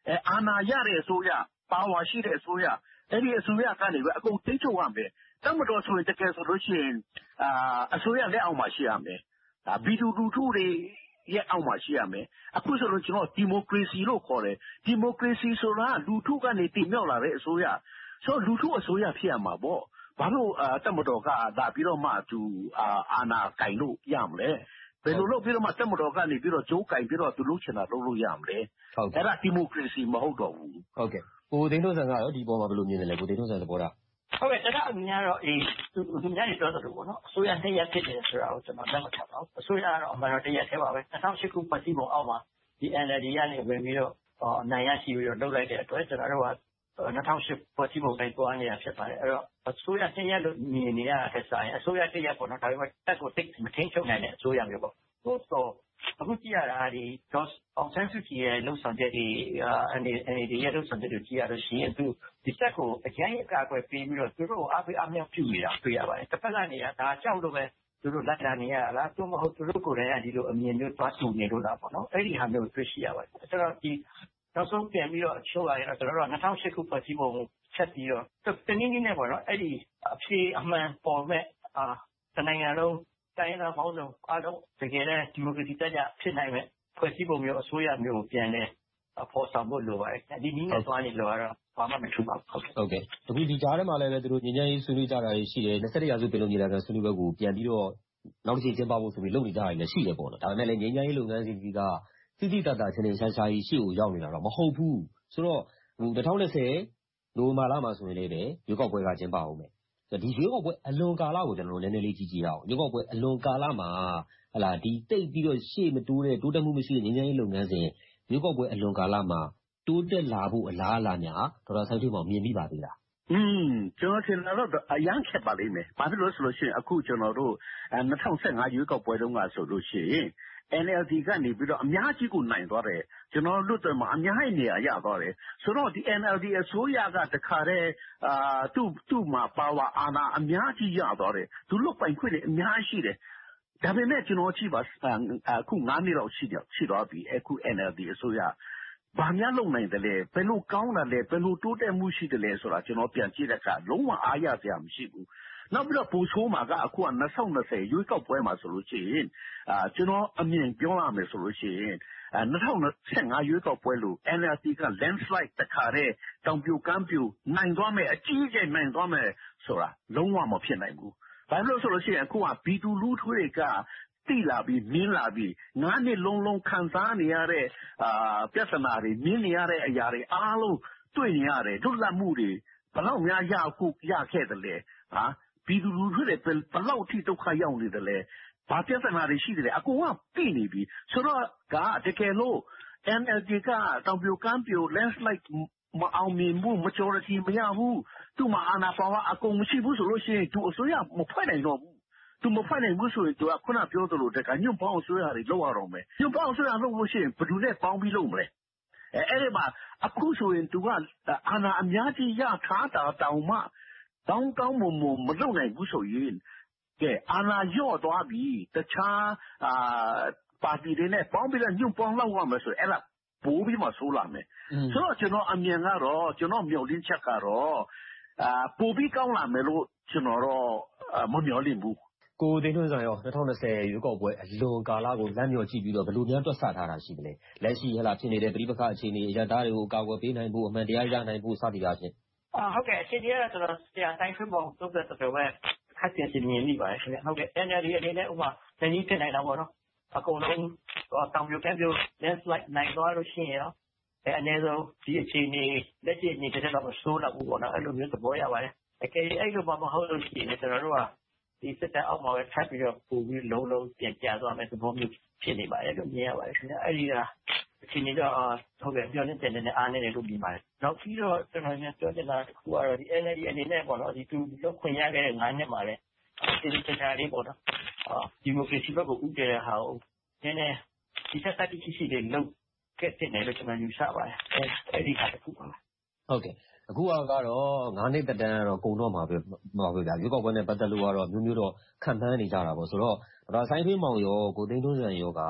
အာဏာရတဲ့အစိုးရပါဝါရှိတဲ့အစိုးရအဲ့ဒီအစိုးရကနေပဲအကုန်သိချုပ်ရမယ်တပ်မတော်ဆိုရင်တကယ်ဆိုလို့ရှိရင်အာအစိုးရလက်အောက်မှာရှိရမယ်ဒါဘီတူလူထုတွေရဲ့အောက်မှာရှိရမယ်အခုဆိုလို့ကျွန်တော်ဒီမိုကရေစီလို့ခေါ်တယ်ဒီမိုကရေစီဆိုတာလူထုကနေတည်မြောက်လာတဲ့အစိုးရဆိုလူထုအစိုးရဖြစ်ရမှာပေါ့ဘာလို့တပ်မတော်ကဒါပြီးတော့မှသူအာဏာကင်လို့ရမလဲဘယ်လိုလုပ်ပြီးတော့မှတပ်မတော်ကနေပြီးတော့ကြိုးကင်ပြီးတော့သူလုပ်ချင်တာလုပ်လို့ရမလဲအဲ့ဒါဒီမိုကရေစီမဟုတ်တော့ဘူးဟုတ်ကဲ့ကိုသိန်းထွန်းဆန်ကတော့ဒီပေါ်မှာဘယ်လိုမြင်လဲကိုသိန်းထွန်းဆန်သဘောထားဟုတ်ကဲ့ကျွန်တော်အမြင်ကတော့အေးသူသူများတွေပြောသလိုပေါ့နော်အစိုးရနှစ်ရက်ဖြစ်တယ်ဆိုတာကိုကျွန်တော်လက်မခံပါဘူးအစိုးရကတော့အမှန်တော့တစ်ရက်ထဲပါပဲ၂၀၀၈ခုပတ်စည်းပုံအောက်မှာဒီ N L D ကနေဝင်ပြီးတော့အနိုင်ရရှိပြီးတော့လုပ်လိုက်တဲ့အတွက်ကျွန်တော်တို့က၂၀၀၈ပတ်စည်းပုံတိုင်းသွားနေတာဖြစ်ပါတယ်အဲ့တော့အစိုးရနှစ်ရက်လို့မြင်နေရတဲ့ဆိုင်အစိုးရတစ်ရက်ပေါ့နော်ဒါပေမဲ့တက်ကိုတိတ်မထင်းချုပ်နိုင်တဲ့အစိုးရမျိုးပေါ့သို့တော့အခုကြည့်ရတာဒီတော့အောင်ဆန်းစုကြည်ရဲ့လှုပ်ဆောင်ချက်တွေအနေနဲ့ဒီရဲ့လှုပ်ဆောင်ချက်တွေကြည့်ရလို့ရှိရင်သူဒီချက်ကိုအရင်အကာအကွယ်ပေးပြီးတော့သူတို့ကိုအားပေးအားမြောက်ပြုနေတာတွေ့ရပါတယ်တစ်ဖက်ကနေကဒါကြောက်လို့ပဲသူတို့လက်ခံနေရလားသူမဟုတ်သူတို့ကိုယ်တိုင်ကဒီလိုအမြင်မျိုးသွားတူနေလို့လားပေါ့နော်အဲ့ဒီဟာမျိုးတွေ့ရှိရပါတယ်ဆိုတော့ဒီနောက်ဆုံးပြန်ပြီးတော့ချိုးလာရင်တော့ကျွန်တော်တို့က၂၀၀၈ခုပတ်စည်းပုံချက်ပြီးတော့တနည်းနည်းနဲ့ပေါ့နော်အဲ့ဒီအဖြေအမှန်ပေါ်မဲ့အာတနိုင်ငံလုံးတိုင်းသားပေါင်းစုံအားလုံးတကယ်နဲ့ဒီမိုကရေစီတက်ကြဖြစ်နိုင်မဲ့ဖွဲ့စည်းပုံမျိုးအစိုးရမျိုးကိုပြန်လဲပေါ်ဆောင်ဖို့လိုပါတယ်ဒီနည်းနဲ့သွားနေလို့ကတော့ဘာမှမထူပါဘူးဟုတ်ကဲ့အခုဒီကြားထဲမှာလည်းပဲသူတို့ငြိမ်းချမ်းရေးဆွေးနွေးကြတာတွေရှိတယ်၂၁ရာစုပင်လုံညီလာခံဆွေးနွေးပွဲကိုပြန်ပြီးတော့နောက်တစ်ချိန်ကျင်းပဖို့ဆိုပြီးလုပ်နေကြတာလည်းရှိတယ်ပေါ့နော်ဒါပေမဲ့လည်းငြိမ်းချမ်းရေးလုပ်ငန်းစဉ်ကြီးကတိတိတတ်တာချင်းချင်းရှားရှားကြီးရှေ့ကိုရောက်နေတာတော့မဟုတ်ဘူးဆိုတော့ဟို၂၀၂၀နိုဝင်ဘာလမှာဆိုရင်လည်းရွေးကောက်ပွဲကကျင်းပအောင်မယ်ဒီရွေးကောက်ပွဲအလွန်ကာလကိုကျွန်တော်တို့နည်းနည်းလေးကြည့်ကြည့်ရအောင်ရွေးကောက်ပွဲအလွန်ကာလမှာဟလာဒီတိတ်ပြီးတော့ရှေ့မတိုးတဲ့တိုးတက်မှုမရှိတဲ့ငြိမ်းချမ်းရေးလုပ်ငန်းစဉ်ရွေးကောက်ပွဲအလွန်ကာလမှာတိုးတက်လာဖို့အလားအလာများဒေါက်တာဆိုင်ထွေးမောင်မြင်ပြီးပါသေးလားอืมကျွန်တော်ထင်တာတော့အရန်ခက်ပါလိမ့်မယ်ဘာဖြစ်လို့ဆိုလို့ရှိရင်အခုကျွန်တော်တို့၂၀၁၅ရွေးကောက်ပွဲတုန်းကဆိုလို့ရှိရင် N L D ကနေပြီးတော့အများကြီးကိုနိုင်သွားတယ်ကျွန်တော်တို့တို့မှာအများကြီးနေရာရသွားတယ်ဆိုတော့ဒီ N L D အစိုးရကတခါတည်းအာသူ့သူ့မှာပါဝါအာဏာအများကြီးရသွားတယ်သူလုတ်ပိုင်ခွင့်တွေအများကြီးရှိတယ်ဒါပေမဲ့ကျွန်တော်ကြည့်ပါအခု၅နှစ်လောက်ရှိတယ်ရှိသွားပြီအခု N L D အစိုးရဘာများလုပ်နိုင်တယ်လဲဘယ်လိုကောင်းလာလဲဘယ်လိုတိုးတက်မှုရှိတယ်လဲဆိုတာကျွန်တော်ပြန်ကြည့်တဲ့အခါလုံးဝအားရစရာမရှိဘူးနောက်ပြီးတော့ပူဆိုးမှာကအခုက၂၀၂၀ရွေးကောက်ပွဲမှာဆိုလို့ရှိရင်အာကျွန်တော်အမြင်ပြောရမယ်ဆိုလို့ရှိရင်၂၀၁၅ရွေးကောက်ပွဲလို့ N L D က landslide တခါတည်းတောင်ပြိုကမ်းပြိုနိုင်သွားမယ်အကြီးကျယ်နိုင်သွားမယ်ဆိုတာလုံးဝမဖြစ်နိုင်ဘူးဘာလို့ဆိုလို့ရှိရင်အခုကဘီတူလူထုတွေကတိလာပြီးမြင်းလာပြီးငါးနှစ်လုံးလုံးခံစားနေရတဲ့အာပြဿနာတွေမြင်းနေရတဲ့အရာတွေအားလုံးတွေ့နေရတယ်လွတ်လပ်မှုတွေဘယ်တော့မှရခုရခဲ့တယ်လေဟာပြည်သူလူထုတွေဘယ်လောက်ထိဒုက္ခရောက်နေတယ်လဲဘာပြဿနာတွေရှိတယ်လဲအကုန်ကသိနေပြီဆိုတော့ကတကယ်လို့ N L D ကတောင်ပြိုကမ်းပြို landslide မအောင်မြင်ဘူး majority မရဘူးသူ့မှာအာဏာပါဝါအကုန်မရှိဘူးဆိုလို့ရှိရင်သူအစိုးရမဖွဲ့နိုင်တော့ဘူးသူမဖွဲ့နိုင်ဘူးဆိုရင်သူကခုနပြောသလိုတကညွန့်ပေါင်းအစိုးရတွေလောက်ရတော့မယ်ညွန့်ပေါင်းအစိုးရလုပ်လို့ရှိရင်ဘယ်သူနဲ့ပေါင်းပြီးလုပ်မလဲအဲအဲ့ဒီမှာအခုဆိုရင်သူကအာဏာအများကြီးရထားတာတောင်မှတောင်းတောင်းမမမလုပ်နိုင်ဘူးဆိုရင်ကဲအာဏာရော့သွားပြီတခြားအာပါတီတွေနဲ့ပေါင်းပြီးတော့ညွန့်ပေါင်းလောက်ရမယ်ဆိုအဲ့ဒါပိုးပြီးမှဆိုးလာမယ်ဆိုတော့ကျွန်တော်အမြင်ကတော့ကျွန်တော်မျှော်လင့်ချက်ကတော့အာပိုးပြီးကောင်းလာမယ်လို့ကျွန်တော်တော့မမျှော်လင့်ဘူးကိုသိန်းထွန်းဆန်ရော၂၀၂၀ရွေးကောက်ပွဲအလွန်ကာလကိုလမ်းမြော်ကြည့်ပြီးတော့ဘယ်လိုများတွက်ဆထားတာရှိသလဲလက်ရှိဟလာဖြစ်နေတဲ့ပြည်ပခအခြေအနေအရတားတွေကိုကာကွယ်ပေးနိုင်ဖို့အမှန်တရားရနိုင်ဖို့စသည်အားဖြင့်အာဟုတ်ကဲ့အခြေအနေကတော့ကျွန်တော်ဆရာတိုင်းထွန်းပုံသုံးသက်တော်ပဲခက်တင်စီမြင်မိပါတယ်ခင်ဗျဟုတ်ကဲ့ N L D အနေနဲ့ဥပမာတနည်းဖြစ်နိုင်တာပေါ့နော်အကုန်လုံးတောင်ပြိုကမ်းပြို landslide နိုင်သွားလို့ရှိရင်ရောအဲအနည်းဆုံးဒီအခြေအနေလက်ရှိအနေနဲ့တော့ဆိုးတော့ဘူးပေါ့နော်အဲ့လိုမျိုးသဘောရပါတယ်အကယ်အဲ့လိုမှမဟုတ်လို့ရှိရင်ကျွန်တော်တို့ကဒီစစ်တပ်အောက်မှာပဲထပ်ပြီးတော့ပို့ပြီးလုံးလုံးပြန်ပြသွားမယ်သဘောမျိုးဖြစ်နေပါတယ်လို့မြင်ရပါတယ်ခင်ဗျအဲ့ဒီကအခြေအနေတော့ဟုတ်ကဲ့ပြောနေတဲ့တဲ့အားနဲ့လို့မြင်ပါတယ်နောက်ပြီးတော့ကျွန်တော်ပြောချင်တာတစ်ခုကတော့ဒီ N L D အနေနဲ့ပေါ့နော်ဒီသူလောက်ခွင့်ရခဲ့တဲ့ငါးနှစ်မှာလည်းဒီစစ်တပ်လေးပေါ့နော်အာဒီမိုကရေစီဘက်ကိုဥတည်တဲ့ဟာကိုနည်းနည်းဒီစက်တက်တိရှိတဲ့လုံကဲ့တဲ့နယ်လို့ကျွန်တော်ယူဆပါတယ်အဲ့ဒီဟာတစ်ခုပါဟုတ်ကဲ့အခုကတော့ငါးနှစ်တက်တန်းကတော့ကုန်တော့မှာပဲမှာပဲဗျာရွေးကောက်ပွဲနဲ့ပတ်သက်လို့ကတော့မျိုးမျိုးတော့ခံမှန်းနေကြတာပေါ့ဆိုတော့ဒါဆိုင်ထွေးမောင်ရောကိုသိန်းထွန်းဆန်ရောက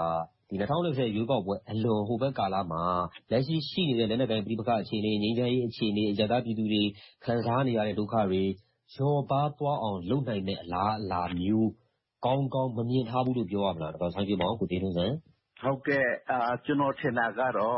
ဒီ၂၀၂၀ရွေးကောက်ပွဲအလွန်ဟိုဘက်ကာလမှာလက်ရှိရှိနေတဲ့လက်နက်ကိုင်ပဋိပက္ခအခြေအနေငြိမ်းချမ်းရေးအခြေအနေအရပ်သားပြည်သူတွေခံစားနေရတဲ့ဒုက္ခတွေလျော့ပါးသွားအောင်လုပ်နိုင်တဲ့အလားအလာမျိုးကောင်းကောင်းမမြင်ထားဘူးလို့ပြောရမလားဒေါက်တာစိုင်းထွေးမောင်ကိုသိန်းထွန်းဇံဟုတ်ကဲ့ကျွန်တော်ထင်တာကတော့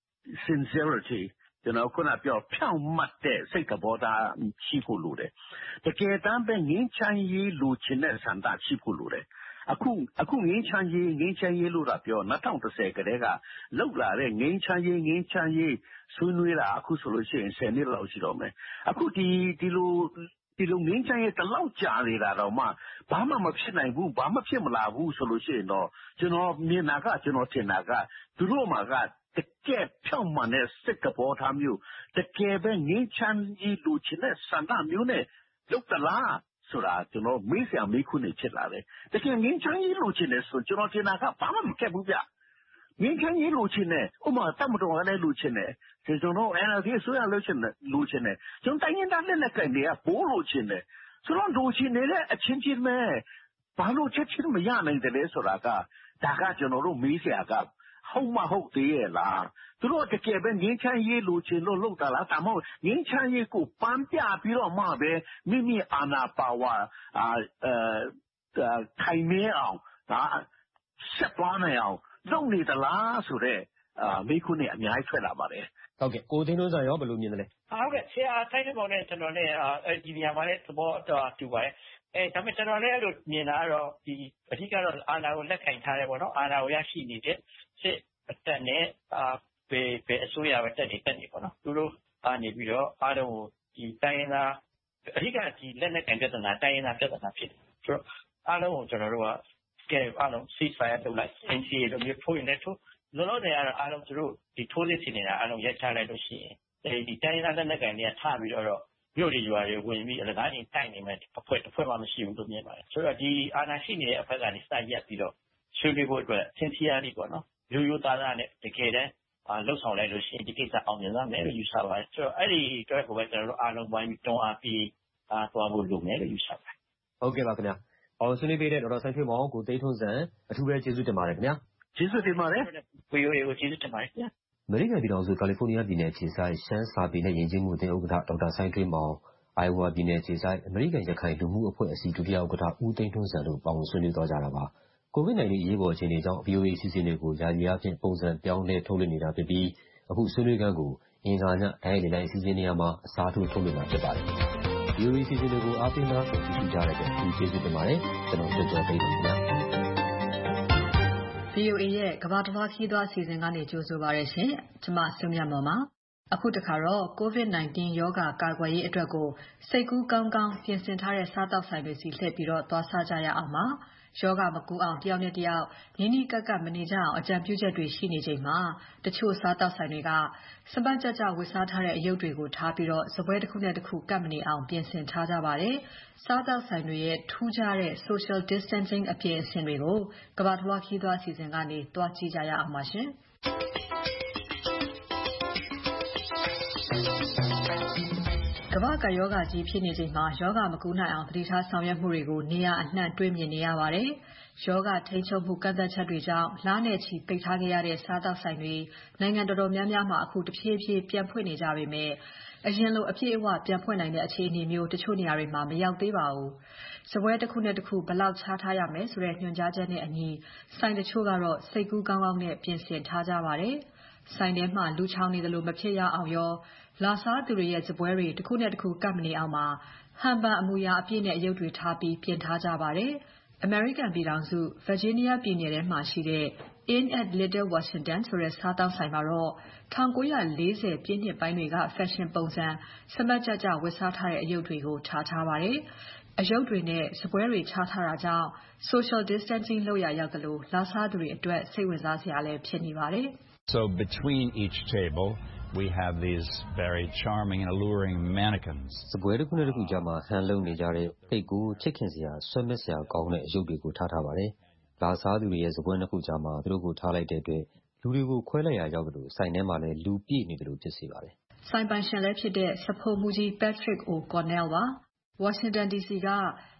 sincerity ကျွန်တော်ခုနပြောဖြောင့်မတ်တဲ့စိတ်သဘောထားရှိဖို့လိုတယ်တကယ်တမ်းပဲငြိမ်းချမ်းရေးလိုချင်တဲ့ဆန္ဒရှိဖို့လိုတယ်အခုအခုငင်းချမ်းရေးငင်းချမ်းရေးလို့တာပြော၂၀၁၀ကတည်းကလောက်လာတဲ့ငင်းချမ်းရေးငင်းချမ်းရေးဆွေးနွေးတာအခုဆိုလို့ရှိရင်ဆယ်နှစ်လောက်ရှိတော့မယ်အခုဒီဒီလိုဒီလိုငင်းချမ်းရေးတလောက်ကြာနေတာတော့မှဘာမှမဖြစ်နိုင်ဘူးဘာမှဖြစ်မလာဘူးဆိုလို့ရှိရင်တော့ကျွန်တော်မြင်တာကကျွန်တော်ထင်တာကသူတို့မှာကတကယ်ဖြောင့်မှန်တဲ့စိတ်ကပေါ်ထားမျိုးတကယ်ပဲငင်းချမ်းရေးလိုချင်တဲ့ဆန္ဒမျိုးနဲ့လုပ်သလားဆိုတာကျွန်တော်မေးစရာမေးခွန်းတွေဖြစ်လာတယ်။တကယ်ငင်းချမ်းရေးလိုချင်တယ်ဆိုကျွန်တော်ထင်တာကဘာမှမခက်ဘူးဗျ။ငင်းချမ်းရေးလိုချင်တယ်။ဥပမာတမတော်လည်းလိုချင်တယ်။ကျွန်တော် N L D ဆိုရလိုချင်တယ်လိုချင်တယ်။ကျွန်တော်တိုင်းရင်းသားလက်နက်ကိုင်တွေကဘိုးလိုချင်တယ်။ဆိုတော့လိုချင်နေတဲ့အချင်းချင်းပဲဘာလို့ချက်ချင်းမရနိုင်တယ်လဲဆိုတာကဒါကကျွန်တော်တို့မေးစရာကဟုတ်မဟုတ်သေးရဲ့လားသူတို့တကယ်ပဲငင်းချမ်းရေးလိုချင်လို့လုပ်တာလားဒါမှမဟုတ်ငင်းချမ်းရေးကိုပန်းပြပြီးတော့မှပဲမိမိအာဏာပါဝါအာအဲခိုင်မြဲအောင်ဒါဆက်သွားနိုင်အောင်လုပ်နေသလားဆိုတော့အာမိခုနဲ့အများကြီးထွက်လာပါတယ်ဟုတ်ကဲ့ကိုသိန်းတို့ဆိုရောဘယ်လိုမြင်လဲဟုတ်ကဲ့ဆရာတိုင်းတဲ့ပုံနဲ့ကျွန်တော်လည်းဒီနေရာမှာလည်းသဘောတော်တူပါတယ်အဲဒါပေမဲ့ကျွန်တော်လည်းအဲ့လိုမြင်တာကတော့ဒီအဓိကတော့အာဏာကိုလက်ခံထားတယ်ပေါ့နော်အာဏာကိုရရှိနေတဲ့စစ်အတက်နဲ့အာပေပေအစိုးရပဲတက်နေတက်နေပေါ့နော်သူတို့အားနေပြီးတော့အားလုံးကိုဒီတိုင်းရင်းသားအဓိကဒီလက်နက်ကန်ပြဿနာတိုင်းရင်းသားပြဿနာဖြစ်တယ်ဆိုတော့အားလုံးကိုကျွန်တော်တို့ကကဲအားလုံး ceasefire လုပ်လိုက် N C A လိုမျိုးထိုးရင်လည်းထိုးလောလောဆယ်ကတော့အားလုံးသူတို့ဒီထိုးစစ်ဖြစ်နေတာအားလုံးရက်ချလိုက်လို့ရှိရင်အဲဒီတိုင်းရင်းသားလက်နက်ကန်တွေကထပြီးတော့မြို့တွေရွာတွေဝင်ပြီးအလကားကြီးတိုက်နေမယ်အဖွဲ့တစ်ဖွဲ့မှမရှိဘူးလို့မြင်ပါတယ်ဆိုတော့ဒီအာဏာရှိနေတဲ့အဖက်ကနေစရက်ပြီးတော့ဆွေးနွေးဖို့အတွက် sincerely ပေါ့နော်ရိုးရိုးသားသားနဲ့တကယ်တမ်းလှုပ်ဆောင်လိုက်လို့ရှိရင်ဒီကိစ္စအောင်မြင်သွားမယ်လို့ယူဆပါတယ်ဆိုတော့အဲ့ဒီအတွက်ကိုပဲကျွန်တော်တို့အားလုံးပိုင်းတွန်းအားပြီးအားသွားဖို့လုပ်မယ်လို့ယူဆပါတယ်ဟုတ်ကဲ့ပါခင်ဗျာအောင်ဆွေးနွေးပေးတဲ့ဒေါက်တာစိုင်းထွေးမောင်ကိုသိန်းထွန်းဇံအထူးပဲကျေးဇူးတင်ပါတယ်ခင်ဗျာကျေးဇူးတင်ပါတယ်ကိုရိုးရိုးကျေးဇူးတင်ပါတယ်ခင်ဗျာအမေရိကန်ပြည်ထောင်စုကယ်လီဖိုးနီးယားပြည်နယ်ခြေဆိုင်ရှမ်းစာပေနဲ့ယဉ်ကျေးမှုအသင်းဥက္ကဋ္ဌဒေါက်တာစိုင်းထွေးမောင်အိုင်ဝါပြည်နယ်ခြေဆိုင်အမေရိကန်ရခိုင်လူမှုအဖွဲ့အစည်းဒုတိယဥက္ကဋ္ဌဦးသိန်းထွန်းဇံတို့ပါဝင်ဆွေးနွေးသွားကြတာပါကိုဗစ် -19 အရေးပေါ်အခြေအနေကြောင့် ဗွီအိုအေ အစီအစဉ်တွေကိုယာယီအားဖြင့်ပုံစံပြောင်းလဲထုတ်လွှင့်နေတာဖြစ်ပြီးအခုဆွေးနွေးခန်းကိုအင်္ဂါညတိုင်းလေတိုင်းအစီအစဉ်နေရာမှာအစားထိုးထုတ်လွှင့်တာဖြစ်ပါတယ်။ ဗွီအိုအေ အစီအစဉ်တွေကိုအားပေးနားဆင်ကြည့်ကြတဲ့အတွက်ကျေးဇူးတင်ပါတယ်။ကျွန်တော်ကျော်ကျော်သိန်းပါခင်ဗျာ။ဗွီအိုအေရဲ့ကမ္ဘာတလွှားခရီးသွားအစီအစဉ်ကနေကြိုဆိုပါရရှင်။ကျွန်မစုမြတ်မော်ပါ။အခုတခါတော့ ကိုဗစ် -19 ရောဂါကာကွယ်ရေးအတွက်ကိုစိတ်ကူးကောင်းကောင်းပြင်ဆင်ထားတဲ့စားသောက်ဆိုင်တွေစီလှည့်ပြီးတော့သွားစားကြရအောင်ပါ။ရောဂါမကူးအောင်တယောက်နဲ့တယောက်နီးနီးကပ်ကပ်မနေကြအောင်အကြံပြုချက်တွေရှိနေချိန်မှာတချို့စားသောက်ဆိုင်တွေကစပတ်ကြကြဝတ်စားထားတဲ့အယုတ်တွေကိုထားပြီးတော့စပွဲတစ်ခုနဲ့တစ်ခုကပ်မနေအောင်ပြင်ဆင်ထားကြပါတယ်။စားသောက်ဆိုင်တွေရဲ့ထူးခြားတဲ့ social distancing အပြင်အဆင်တွေကိုကမ္ဘာတလွှားခရီးသွားအစီအစဉ်ကနေတွားကြည့်ကြရအောင်ပါရှင်။ကမ္ဘာ့ကပ်ရောဂါကြီးဖြစ်နေချိန်မှာရောဂါမကူးနိုင်အောင်သတိထားဆောင်ရွက်မှုတွေကိုနေရာအနှံ့တွေ့မြင်နေရပါတယ်။ရောဂါထိန်းချုပ်မှုကန့်သတ်ချက်တွေကြောင့်လနဲ့ချီပိတ်ထားခဲ့ရတဲ့စားသောက်ဆိုင်တွေနိုင်ငံတော်တော်များများမှာအခုတဖြည်းဖြည်းပြန်ဖွင့်နေကြပေမဲ့အရင်လိုအပြည့်အဝပြန်ဖွင့်နိုင်တဲ့အခြေအနေမျိုးတချို့နေရာတွေမှာမရောက်သေးပါဘူး။စပွဲတစ်ခုနဲ့တစ်ခုဘယ်လောက်ခြားထားရမယ်ဆိုတဲ့ညွှန်ကြားချက်နဲ့အညီဆိုင်တချို့ကတော့စိတ်ကူးကောင်းကောင်းနဲ့ပြင်ဆင်ထားကြပါတယ်။ဆိုင်ထဲမှာလူချောင်နေတယ်လို့မဖြစ်ရအောင်ရောလာစားသူတွေရဲ့စပွဲတွေတစ်ခုနဲ့တစ်ခုကပ်မနေအောင်မှာဟန်ပန်အမူအရာအပြည့်နဲ့အယုတ်တွေထားပြီးပြင်ထားကြပါတယ်။ အမေရိကန်ပြည်ထောင်စု Virginia ပြည်နယ်ထဲမှာရှိတဲ့ Inn at Little Washington ဆိုတဲ့စားသောက်ဆိုင်မှာတော့၁၉၄၀ပြည့်နှစ်ပိုင်းတွေကဖက်ရှင်ပုံစံစမတ်ကြကြဝတ်စားထားတဲ့အယုတ်တွေကိုထားထားပါတယ်။အယုတ်တွေနဲ့စပွဲတွေခြားထားတာကြောင့် social distancing လုပ်ရာရောက်သလိုလာစားသူတွေအတွက်စိတ်ဝင်စားစရာလည်းဖြစ်နေပါတယ်။ So between each table we have these very charming and alluring mannequins. စပွဲတစ်ခုနဲ့တစ်ခုကြားမှာဟန်လုံနေကြတဲ့တိတ်ကိုချစ်ခင်စရာဆွဲမက်စရာကောင်းတဲ့အယုတ်တွေကိုထားထားပါတယ်။လာစားသူတွေရဲ့စပွဲနှစ်ခုကြားမှာသူတို့ကိုထားလိုက်တဲ့အတွက်လူတွေကိုခွဲလိုက်ရာရောက်တယ်ဆိုင်ထဲမှာလည်းလူပြည့်နေတယ်လို့ဖြစ်စေပါတယ်။ဆိုင်ပိုင်ရှင်လည်းဖြစ်တဲ့စဖိုမှုကြီး Patrick O'Connell ပါ။ Washington D C က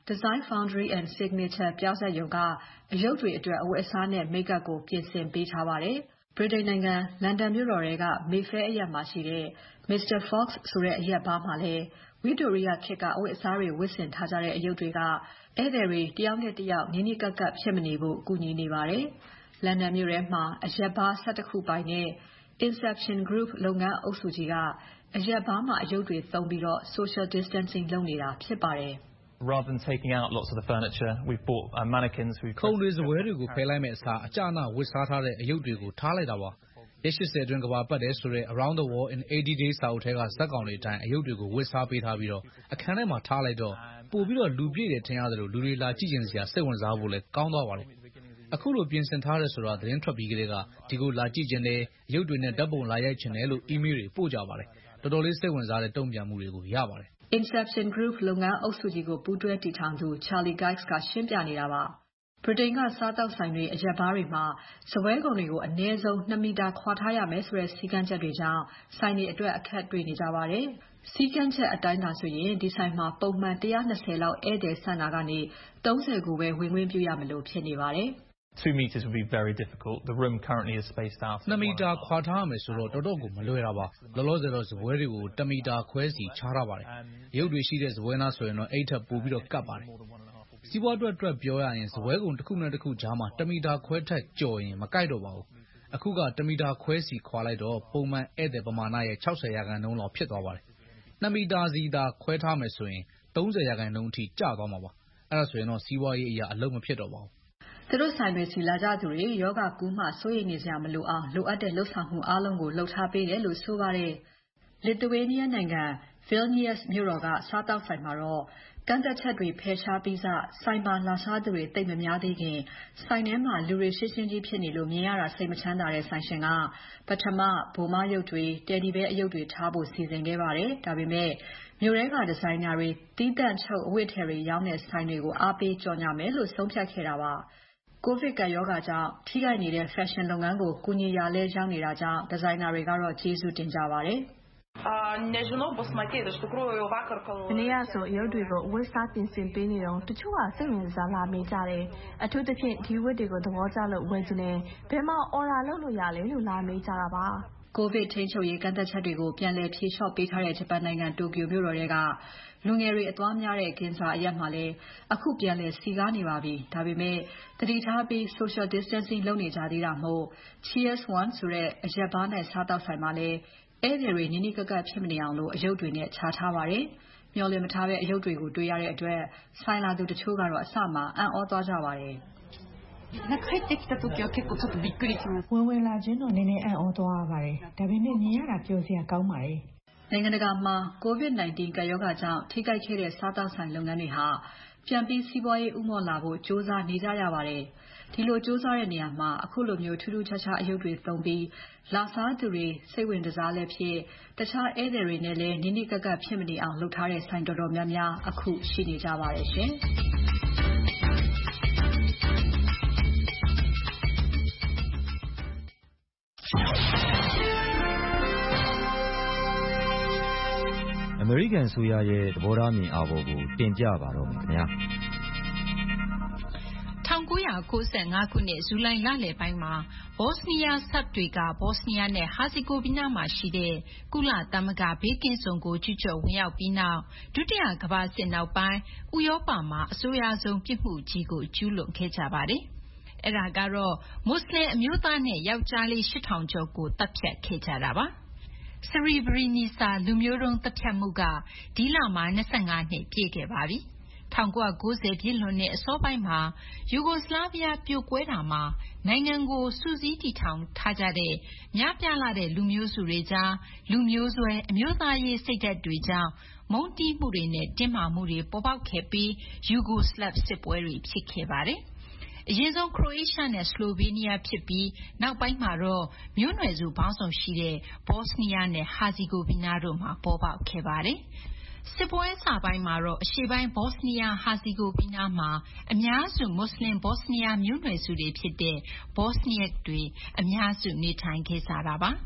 Design Foundry and Signature ပြောင်းဆက်ရုံကအရုပ်တွေအတွက်အဝတ်အစားနဲ့ Makeup ကိုပြင်ဆင်ပေးထားပါတယ်။ ဗြိတိန်နိုင်ငံလန်ဒန်မြို့တော်ထဲက Mayfair အရပ်မှာရှိတဲ့ Mister Fox ဆိုတဲ့အရက်ဘားမှာလည်းဝိတိုရိယခေတ်ကအဝတ်အစားတွေဝတ်ဆင်ထားကြတဲ့အရုပ်တွေကဧည့်သည်တွေတယောက်နဲ့တယောက်နီးနီးကပ်ကပ်ဖြစ်မနေဖို့ကူညီနေပါတယ်။ လန်ဒန်မြို့ထဲမှာအရက်ဘား ၁၁ ခုပိုင်တဲ့ Inception Group လုပ်ငန်းအုပ်စုကြီးကအရက်ဘားမှာအရုပ်တွေသုံးပြီး social distancing လုပ်နေတာဖြစ်ပါတယ်။ Rather than taking out lots of the furniture, we've bought uh, mannequins. We've ခုံတွေစားပွဲတွေကိုဖယ်လိုက်မဲ့အစားအကျအနဝတ်စားထားတဲ့အရုပ်တွေကိုထားလိုက်တာပါ။ရက် ၈၀ အတွင်းကဘာပတ်တယ်ဆိုတဲ့ Around the World in eighty days စာအုပ်ထဲကဇာတ်ကောင်တွေအတိုင်းအရုပ်တွေကိုဝတ်စားပေးထားပြီးအခန်းထဲမှာထားလိုက်တော့ပိုပြီးလူပြည့်တယ်ထင်ရတယ်လို့လူတွေလာကြည့်ချင်စရာစိတ်ဝင်စားဖို့လည်းကောင်းသွားပါတယ်။အခုလိုပြင်ဆင်ထားတယ်ဆိုတာသတင်းထွက်ပြီးကလေးကဒီကိုလာကြည့်ချင်တယ်အရုပ်တွေနဲ့ဓာတ်ပုံလာရိုက်ချင်တယ်လို့ email တွေပို့ကြပါတယ်။တော်တော်လေးစိတ်ဝင်စားတဲ့တုံ့ပြန်မှုတွေကိုရပါတယ်။ Inception Group လုပ်ငန်းအုပ်စုကြီးကိုပူးတွဲတည်ထောင်သူ Charlie Geix ကရှင်းပြနေတာပါ။ဗြိတိန်ကစားသောက်ဆိုင်တွေအရက်ဘားတွေမှာစားပွဲကုန်တွေကိုအနည်းဆုံးtwoမီတာခွာထားရမယ်ဆိုတဲ့စည်းကမ်းချက်တွေကြောင့်ဆိုင်တွေအတွက်အခက်တွေ့နေကြပါတယ်။စည်းကမ်းချက်အတိုင်းသာဆိုရင်ဒီဆိုင်မှာပုံမှန်one hundred twentyလောက်ဧည့်သည်ဆန့်တာကနေthirtyကိုပဲဝင်ခွင့်ပြုရမလို့ဖြစ်နေပါတယ်။ two meters would be very difficult. The room currently is spaced out. twoမီတာခွာထားရမယ်ဆိုတော့တော်တော်ကိုမလွယ်တာပါ။လောလောဆယ်တော့စားပွဲတွေကိုoneမီတာခွဲစီခြားထားပါတယ်။ရုပ်တွေရှိတဲ့စားပွဲနားဆိုရင်တော့အဲ့ထက်ပိုပြီးကပ်ပါတယ်။စီးပွားအတွက်အတွက်ပြောရရင်စားပွဲကုန်တစ်ခုနဲ့တစ်ခုကြားမှာoneမီတာခွဲထက်ကျော်ရင်မကိုက်တော့ပါဘူး။အခုကoneမီတာခွဲစီခွာလိုက်တော့ပုံမှန်ဧည့်သည်ပမာဏရဲ့sixtyရာခိုင်နှုန်းလောက်ဖြစ်သွားပါတယ်။twoမီတာစီသာခွဲထားမယ်ဆိုရင်thirtyရာခိုင်နှုန်းအထိကျသွားမှာပါ။အဲ့ဒါဆိုရင်တော့စီးပွားရေးအရာအလုပ်မဖြစ်တော့ပါဘူး။သူတို့ဆိုင်တွေစီလာကြသူတွေယောဂကူးမှစိုးရိမ်နေစရာမလိုအောင်လိုအပ်တဲ့လှုပ်ဆောင်မှုအားလုံးကိုလုပ်ထားပေးတယ်လို့ဆိုပါတယ်။ Lithuania နိုင်ငံ Vilnius မြို့တော်ကစားသောက်ဆိုင်မှာတော့ကန့်သတ်ချက်တွေဖယ်ရှားပြီးစဆိုင်မှာလာစားသူတွေသိပ်မများသေးခင်ဆိုင်ထဲမှာလူတွေရှင်းရှင်းကြီးဖြစ်နေလို့မြင်ရတာစိတ်မချမ်းသာတဲ့ဆိုင်ရှင်ကပထမဘိုမရုပ်တွေ Teddy bear အရုပ်တွေထားဖို့စီစဉ်ခဲ့ပါတယ်။ဒါပေမဲ့မြို့ထဲကဒီဇိုင်နာတွေသီးသန့်ချုပ်အဝတ်အထည်တွေရောင်းတဲ့ဆိုင်တွေကိုအားပေးကြော်ညာမယ်လို့ဆုံးဖြတ်ခဲ့တာပါ။ ကိုဗစ်ကပ်ရောဂါကြောင့်ထိခိုက်နေတဲ့ fashion လုပ်ငန်းကိုကူညီရာလဲရောက်နေတာကြောင့်ဒီဇိုင်နာတွေကတော့ကျေးဇူးတင်ကြပါတယ်။ "မနေ့ကဆိုအရုပ်တွေကိုအဝတ်အစားပြင်ဆင်ပေးနေတုန်းတချို့ကစိတ်ဝင်စားလာမေးကြတယ်။အထူးသဖြင့်ဒီဝတ်တွေကိုသဘောကျလို့ဝယ်ချင်တယ်။ဘယ်မှာအော်ဒါလုပ်လို့ရလဲလို့လာမေးကြတာပါ။ " ကိုဗစ်ထိန်းချုပ်ရေးကန့်သတ်ချက်တွေကိုပြန်လည်ဖြေလျှော့ပေးထားတဲ့ဂျပန်နိုင်ငံတိုကျိုမြို့တော်ထဲကလူငယ်တွေအသွားများတဲ့ Ginza အရပ်မှာလည်းအခုပြန်လည်စည်ကားနေပါပြီ။ဒါပေမဲ့သတိထားပြီး social distancing လုပ်နေကြသေးတာမို့ Cheers One ဆိုတဲ့အရက်ဘားနဲ့စားသောက်ဆိုင်မှာလည်းဧည့်သည်တွေနီးနီးကပ်ကပ်ဖြစ်မနေအောင်အရုပ်တွေနဲ့ခြားထားပါတယ်။မျှော်လင့်မထားဘဲအရုပ်တွေကိုတွေ့ရတဲ့အတွက်ဆိုင်လာသူတချို့ကတော့အစမှာအံ့ဩသွားကြပါတယ်။ဝင်ဝင်လာခြင်းတော့နည်းနည်းအံ့ဩသွားရပါတယ်။ဒါပေမဲ့မြင်ရတာပျော်စရာကောင်းပါတယ်။နိုင်ငံတကာမှာ COVID nineteen ကပ်ရောဂါကြောင့်ထိခိုက်ခဲ့တဲ့စားသောက်ဆိုင်လုပ်ငန်းတွေဟာပြန်ပြီးစီးပွားရေးဦးမော့လာဖို့ကြိုးစားနေကြရပါတယ်။ဒီလိုကြိုးစားတဲ့နေရာမှာအခုလိုမျိုးထူးထူးခြားခြားအရုပ်တွေသုံးပြီးလာစားသူတွေစိတ်ဝင်တစားလည်းဖြစ်တခြားဧည့်သည်တွေနဲ့လည်းနီးနီးကပ်ကပ်ဖြစ်မနေအောင်လုပ်ထားတဲ့ဆိုင်တော်တော်များများအခုရှိနေကြပါတယ်ရှင်။အမေရိကန်အစိုးရရဲ့သဘောထားမြင်အာဘော်ကိုတင်ပြပါတော့မယ်ခင်ဗျာ။၁၉၉၅ခုနှစ်ဇူလိုင်လလယ်ပိုင်းမှာဘော့စနီးယားဆပ်တွေကဘော့စနီးယားနဲ့ဟာဇီဂိုဗီနာမှာရှိတဲ့ကုလသမဂ္ဂဘေးကင်းဇုံကိုကျူးကျော်ဝင်ရောက်ပြီးနောက်ဒုတိယကမ္ဘာစစ်နောက်ပိုင်းဥရောပမှာအဆိုးရွားဆုံးပြစ်မှုကြီးကိုကျူးလွန်ခဲ့ကြပါတယ်။အဲဒါကတော့မွတ်စလင်အမျိုးသားနဲ့ယောက်ျားလေး၈ထောင်ကျော်ကိုသတ်ဖြတ်ခဲ့ကြတာပါ။စရီဘရီနီစာလူမျိုးတုံးသတ်ဖြတ်မှုကဒီလမှာ၂၅နှစ်ပြည့်ခဲ့ပါပြီ။၁၉၉၀ပြည့်လွန်တဲ့အစောပိုင်းမှာယူဂိုစလာဗီးယားပြိုကွဲတာမှာနိုင်ငံကိုစုစည်းတည်ထောင်ထားကြတဲ့များပြားလှတဲ့လူမျိုးစုတွေကြားလူမျိုးစွဲအမျိုးသားရေးစိတ်ဓာတ်တွေကြောင့်မုန်းတီးမှုတွေနဲ့တင်းမာမှုတွေပေါ်ပေါက်ခဲ့ပြီးယူဂိုစလဗ်စစ်ပွဲတွေဖြစ်ခဲ့ပါတယ်။အရင်ဆုံးခရိုအေးရှားနဲ့ဆလိုဗေးနီးယားဖြစ်ပြီးနောက်ပိုင်းမှာတော့မျိုးနွယ်စုပေါင်းစုံရှိတဲ့ဘော့စနီးယားနဲ့ဟာဇီဂိုဗီနာတို့မှာပေါ်ပေါက်ခဲ့ပါတယ်။စစ်ပွဲအစပိုင်းမှာတော့အရှေ့ပိုင်းဘော့စနီးယားဟာဇီဂိုဗီနာမှာအများစုမွတ်စလင်ဘော့စနီးယားမျိုးနွယ်စုတွေဖြစ်တဲ့ဘော့စနီယက်တွေအများစုနေထိုင်ခဲ့ကြတာပါ။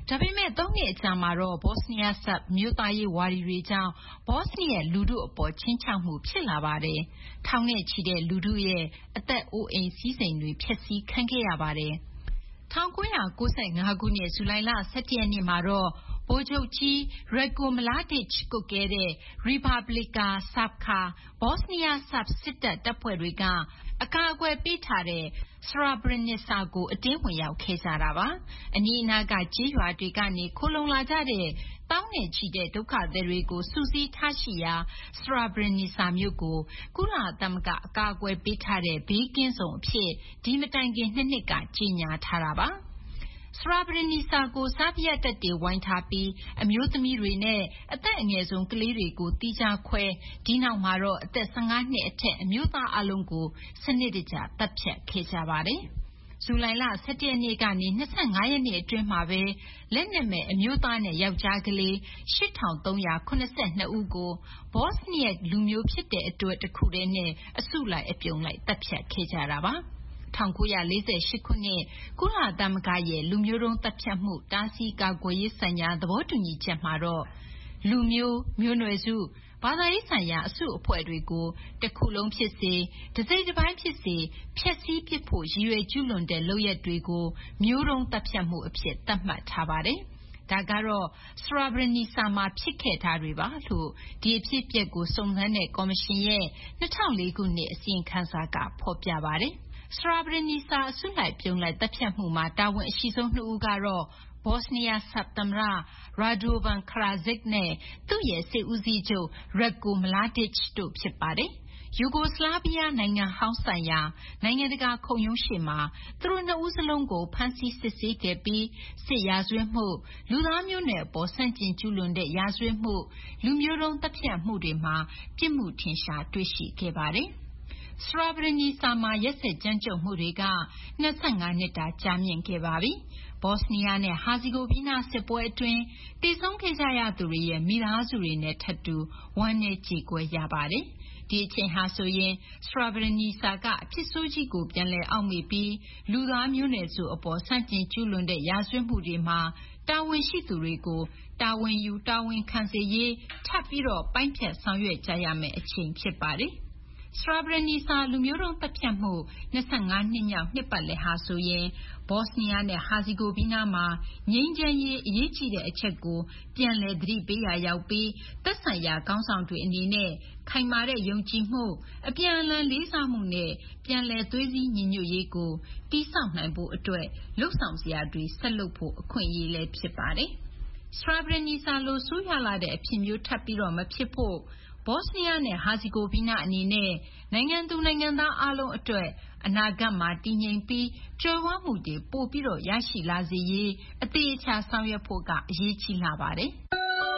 ဒါပေမဲ့သုံးနှစ်အကြာမှာတော့ Bosnia Serb အမျိုးသားရေးဝါဒီတွေကြောင့် ဘော့စနီးယားလူထုအပေါ်ခြိမ်းခြောက်မှုဖြစ်လာပါတယ်။ထောင်နဲ့ချီတဲ့လူထုရဲ့အသက်အိုးအိမ်စည်းစိမ်တွေဖျက်ဆီးခံခဲ့ရပါတယ်။၁၉၉၅ ခုနှစ် ဇူလိုင်လ ၁၁ ရက်နေ့မှာတော့ဗိုလ်ချုပ်ကြီး Ratko Mladic ကွပ်ကဲတဲ့ Republika Srpska ဘော့စနီးယားဆာဘ်စစ်တပ်တပ်ဖွဲ့တွေကအကာအကွယ်ပေးထားတဲ့ Srebrenica ကိုအတင်းဝင်ရောက်ခဲ့ကြတာပါ။အနီးအနားကကျေးရွာတွေကနေခိုလှုံလာကြတဲ့သောင်းနဲ့ချီတဲ့ဒုက္ခသည်တွေကိုစုစည်းထားရှိရာ Srebrenica မြို့ကိုကုလသမဂ္ဂအကာအကွယ်ပေးထားတဲ့ဘေးကင်းဇုံအဖြစ်ဒီမတိုင်ခင်နှစ်နှစ်ကကြေညာထားတာပါ။ Srebrenica ကိုဆားဘီးယားတပ်တွေဝိုင်းထားပြီးအမျိုးသမီးတွေနဲ့အသက်အငယ်ဆုံးကလေးတွေကိုသီးခြားခွဲဒီနောက်မှာတော့အသက်၁၅နှစ်အထက်အမျိုးသားအလုံးကိုစနစ်တကျတပ်ဖြတ်ခဲ့ကြပါတယ်။ဇူလိုင်လ၁၁ရက်နေ့ကနေ၂၅ရက်နေ့အတွင်းမှာပဲလက်နက်မဲ့အမျိုးသားနဲ့ယောက်ျားကလေး၈၃၇၂ဦးကိုဘော့စနီးယားလူမျိုးဖြစ်တဲ့အတွက်တခုတည်းနဲ့အစုလိုက်အပြုံလိုက်တပ်ဖြတ်ခဲ့ကြတာပါ။၁၉၄၈ခုနှစ်ကုလသမဂ္ဂရဲ့လူမျိုးတုံးသတ်ဖြတ်မှုတားဆီးကာကွယ်ရေးဆိုင်ရာသဘောတူညီချက်မှာတော့လူမျိုးမျိုးနွယ်စုဘာသာရေးဆိုင်ရာအစုအဖွဲ့တွေကိုတစ်ခုလုံးဖြစ်စေတစိမ့်တစ်ပိုင်းဖြစ်စေဖျက်ဆီးပစ်ဖို့ရည်ရွယ်ကျူးလွန်တဲ့လုပ်ရပ်တွေကိုမျိုးတုံးသတ်ဖြတ်မှုအဖြစ်သတ်မှတ်ထားပါတယ်။ဒါကတော့ Srebrenica မှာဖြစ်ခဲ့တာတွေပါလို့ဒီအဖြစ်အပျက်ကိုစုံစမ်းတဲ့ကော်မရှင်ရဲ့၂၀၀၄ခုနှစ်အစီရင်ခံစာကဖော်ပြပါတယ်။ Srebrenica အစုလိုက်ပြုံလိုက်တပ်ဖြတ်မှုမှာတာဝန်အရှိဆုံးနှစ်ဦးကတော့ဘော့စနီးယားဆာဘ်သမ္မတ Radovan Karadzic နဲ့သူ့ရဲ့စစ်ဦးစီးချုပ် Ratko Mladic တို့ဖြစ်ပါတယ်။ယူဂိုစလာဗီးယားနိုင်ငံဟောင်းဆိုင်ရာနိုင်ငံတကာခုံရုံးရှေ့မှာသူတို့နှစ်ဦးစလုံးကိုဖမ်းဆီးစစ်ဆေးခဲ့ပြီးစစ်ရာဇဝတ်မှုလူသားမျိုးနွယ်အပေါ်ဆန့်ကျင်ကျူးလွန်တဲ့ရာဇဝတ်မှုလူမျိုးတုံးသတ်ဖြတ်မှုတွေမှာပြစ်မှုထင်ရှားတွေ့ရှိခဲ့ပါတယ်။ Srebrenica မှာရက်စက်ကြမ်းကြုတ်မှုတွေက၂၅နှစ်တာကြာမြင့်ခဲ့ပါပြီ။ဘော့စနီးယားနဲ့ဟာဇီဂိုဗီနာစစ်ပွဲအတွင်းသေဆုံးခဲ့ကြရသူတွေရဲ့မိသားစုတွေနဲ့ထပ်တူဝမ်းနည်းကြေကွဲရပါတယ်။ဒီအချိန်ဟာဆိုရင် Srebrenica ကအဖြစ်ဆိုးကြီးကိုပြန်လည်အောက်မေ့ပြီးလူသားမျိုးနွယ်စုအပေါ်ဆန့်ကျင်ကျူးလွန်တဲ့ရာဇဝတ်မှုတွေမှာတာဝန်ရှိသူတွေကိုတာဝန်ယူတာဝန်ခံစေရေးထပ်ပြီးတော့ပိုင်းဖြတ်ဆောင်ရွက်ကြရမယ့်အချိန်ဖြစ်ပါတယ်။ Srebrenica လူမျိုးတုံးသတ်ဖြတ်မှု၂၅နှစ်မြောက်နှစ်ပတ်လည်ဟာဆိုရင်ဘော့စနီးယားနဲ့ဟာဇီဂိုဗီနာမှာငြိမ်းချမ်းရေးအရေးကြီးတဲ့အချက်ကိုပြန်လည်သတိပေးရာရောက်ပြီးသက်ဆိုင်ရာခေါင်းဆောင်တွေအနေနဲ့ခိုင်မာတဲ့ယုံကြည်မှုအပြန်အလှန်လေးစားမှုနဲ့ပြန်လည်သွေးစည်းညီညွတ်ရေးကိုတည်ဆောက်နိုင်ဖို့အတွက်လုပ်ဆောင်စရာတွေဆက်လုပ်ဖို့အခွင့်အရေးလည်းဖြစ်ပါတယ်။ Srebrenica လိုဆိုးရွားလာတဲ့အဖြစ်မျိုးထပ်ပြီးတော့မဖြစ်ဖို့ဘော့စနီးယားနဲ့ဟာဇီဂိုဗီနာအနေနဲ့နိုင်ငံသူနိုင်ငံသားအားလုံးအတွက်အနာဂတ်မှာတည်ငြိမ်ပြီးကြွယ်ဝမှုတွေပိုပြီးတော့ရရှိလာစေရေးအသေအချာဆောင်ရွက်ဖို့ကအရေးကြီးလာပါတယ်။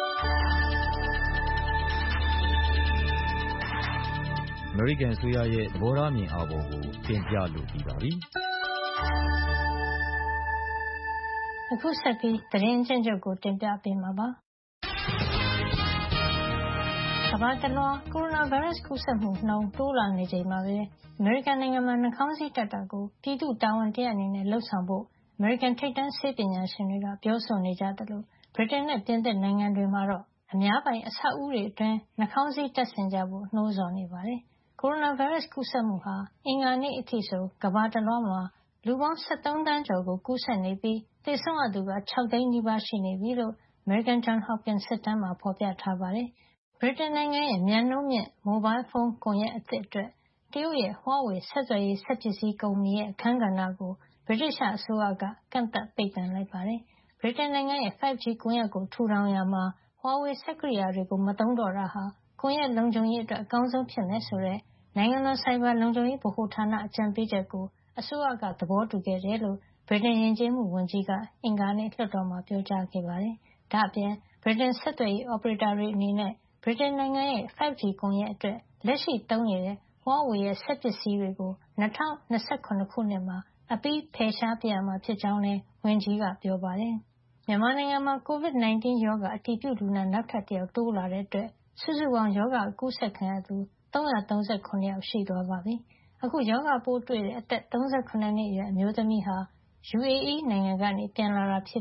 အမေရိကန်အစိုးရရဲ့သဘောထားအမြင်အာဘော်ကိုတင်ပြလို့ပြီးပါပြီ။အခုဆက်ပြီးသတင်းချင်းချုပ်ကိုတင်ပြပေးမှာပါ။ကမ္ဘာတလွှားကိုရိုနာဗိုင်းရပ်စ်ကူးစက်မှုနှုန်းတိုးလာနေချိန်မှာပဲအမေရိကန်နိုင်ငံမှာနှာခေါင်းစည်းတပ်တာကိုပြည်သူ့တာဝန်တရပ်အနေနဲ့လုပ်ဆောင်ဖို့အမေရိကန်ထိပ်တန်းဆေးပညာရှင်တွေကပြောဆိုနေကြသလိုဗြိတိန်နဲ့ပြင်သစ်နိုင်ငံတွေမှာတော့အများပိုင်အဆောက်အဦတွေအတွင်းနှာခေါင်းစည်းတပ်ဆင်ကြဖို့နှိုးဆော်နေပါတယ်။ကိုရိုနာဗိုင်းရပ်စ်ကူးစက်မှုဟာအင်္ဂါနေ့အထိဆိုကမ္ဘာတလွှားမှာလူပေါင်း၁၃သန်းကျော်ကိုကူးစက်နေပြီးသေဆုံးရသူက၆သိန်းနီးပါးရှိနေပြီလို့အမေရိကန် Johns Hopkins စစ်တမ်းမှာဖော်ပြထားပါတယ်။ဗြိတိန်နိုင်ငံရဲ့မြန်နှုန်းမြင့်မိုဘိုင်းဖုန်းကွန်ရက်အသစ်အတွက်တရုတ်ရဲ့ Huawei ဆက်သွယ်ရေးစက်ပစ္စည်းကုမ္ပဏီရဲ့အခန်းကဏ္ဍကိုဗြိတိသျှအစိုးရကကန့်သတ်ပိတ်ပင်လိုက်ပါတယ်။ဗြိတိန်နိုင်ငံရဲ့ five G ကွန်ရက်ကိုထူထောင်ရာမှာ Huawei စက်ကိရိယာတွေကိုမသုံးတော့တာဟာကွန်ရက်လုံခြုံရေးအတွက်အကောင်းဆုံးဖြစ်မယ်ဆိုတဲ့နိုင်ငံတော်ဆိုင်ဘာလုံခြုံရေးဗဟိုဌာနအကြံပေးချက်ကိုအစိုးရကသဘောတူခဲ့တယ်လို့ဗြိတိန်ယဉ်ကျေးမှုဝန်ကြီးကအင်္ဂါနေ့လွှတ်တော်မှာပြောကြားခဲ့ပါတယ်။ဒါ့အပြင်ဗြိတိန်ဆက်သွယ်ရေးအော်ပရေတာတွေအနေနဲ့ဗြိတိန်နိုင်ငံရဲ့ five G ကွန်ရက်အတွက်လက်ရှိသုံးနေတဲ့ Huawei ရဲ့စက်ပစ္စည်းတွေကို၂၀၂၇ခုနှစ်မှာအပြီးဖယ်ရှားပစ်ရမှာဖြစ်ကြောင်းလည်းဝန်ကြီးကပြောပါတယ်။မြန်မာနိုင်ငံမှာ ကိုဗစ်၁၉ ရောဂါအတည်ပြုလူနာနောက်ထပ်တယောက်တိုးလာတဲ့အတွက်စုစုပေါင်းရောဂါအကူးစက်ခံရသူ၃၃၇ယောက်ရှိသွားပါပြီ။အခုရောဂါပိုးတွေ့တဲ့အသက်၃၇နှစ်အရွယ်အမျိုးသမီးဟာ ယူအေအီး နိုင်ငံကနေပြန်လာတာဖြစ်ပြီး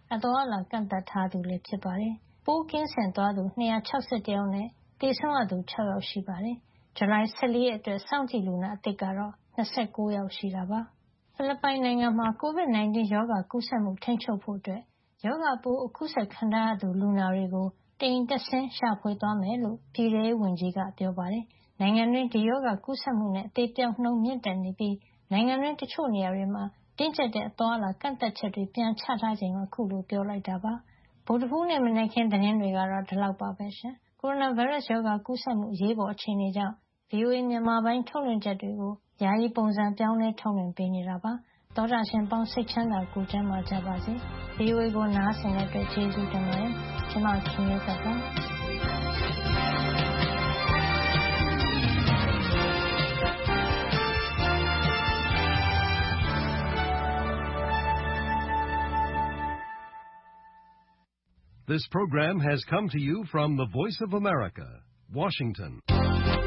အသွားအလာကန့်သတ်ထားသူလည်းဖြစ်ပါတယ်။ပိုးကင်းစင်သွားသူ၂၆၁ယောက်နဲ့သေဆုံးရသူ၆ယောက်ရှိပါတယ်။ဇူလိုင်၁၄ရက်အတွက်စောင့်ကြည့်လူနာအသစ်ကတော့၂၉ယောက်ရှိတာပါ။ဖိလစ်ပိုင်နိုင်ငံမှာ ကိုဗစ် ၁၉ ရောဂါကူးစက်မှုထိန်းချုပ်ဖို့အတွက်ရောဂါပိုးကူးစက်ခံထားရသူလူနာတွေကိုတအိမ်တက်ဆင်းရှာဖွေသွားမယ်လို့ပြည်ထဲရေးဝန်ကြီးကပြောပါတယ်။နိုင်ငံတွင်းဒီရောဂါကူးစက်မှုနဲ့အသေပျောက်နှုန်းမြင့်တက်နေပြီးနိုင်ငံတွင်းတချို့နေရာတွေမှာတင်းကျပ်တဲ့အသွားအလာကန့်သတ်ချက်တွေပြန်ချထားချိန်မှာအခုလိုပြောလိုက်တာပါ။ဗုဒ္ဓဟူးနေ့မနက်ခင်းသတင်းတွေကတော့ဒီလောက်ပါပဲရှင်။ကိုရိုနာဗိုင်းရပ်စ်ရောဂါကူးစက်မှုအရေးပေါ်အခြေအနေကြောင့် ဗွီအိုအေ မြန်မာပိုင်းထုတ်လွှင့်ချက်တွေကိုယာယီပုံစံပြောင်းလဲထုတ်လွှင့်ပေးနေတာပါ။သောတာရှင်ပေါင်းစိတ်ချမ်းသာကိုယ်ကျန်းမာကြပါစေ။ ဗွီအိုအေကိုနားဆင်တဲ့အတွက်ကျေးဇူးတင်ပါတယ်။ကျွန်မခင်မျိုးသက်ပါ This program has come to you from the Voice of America, Washington.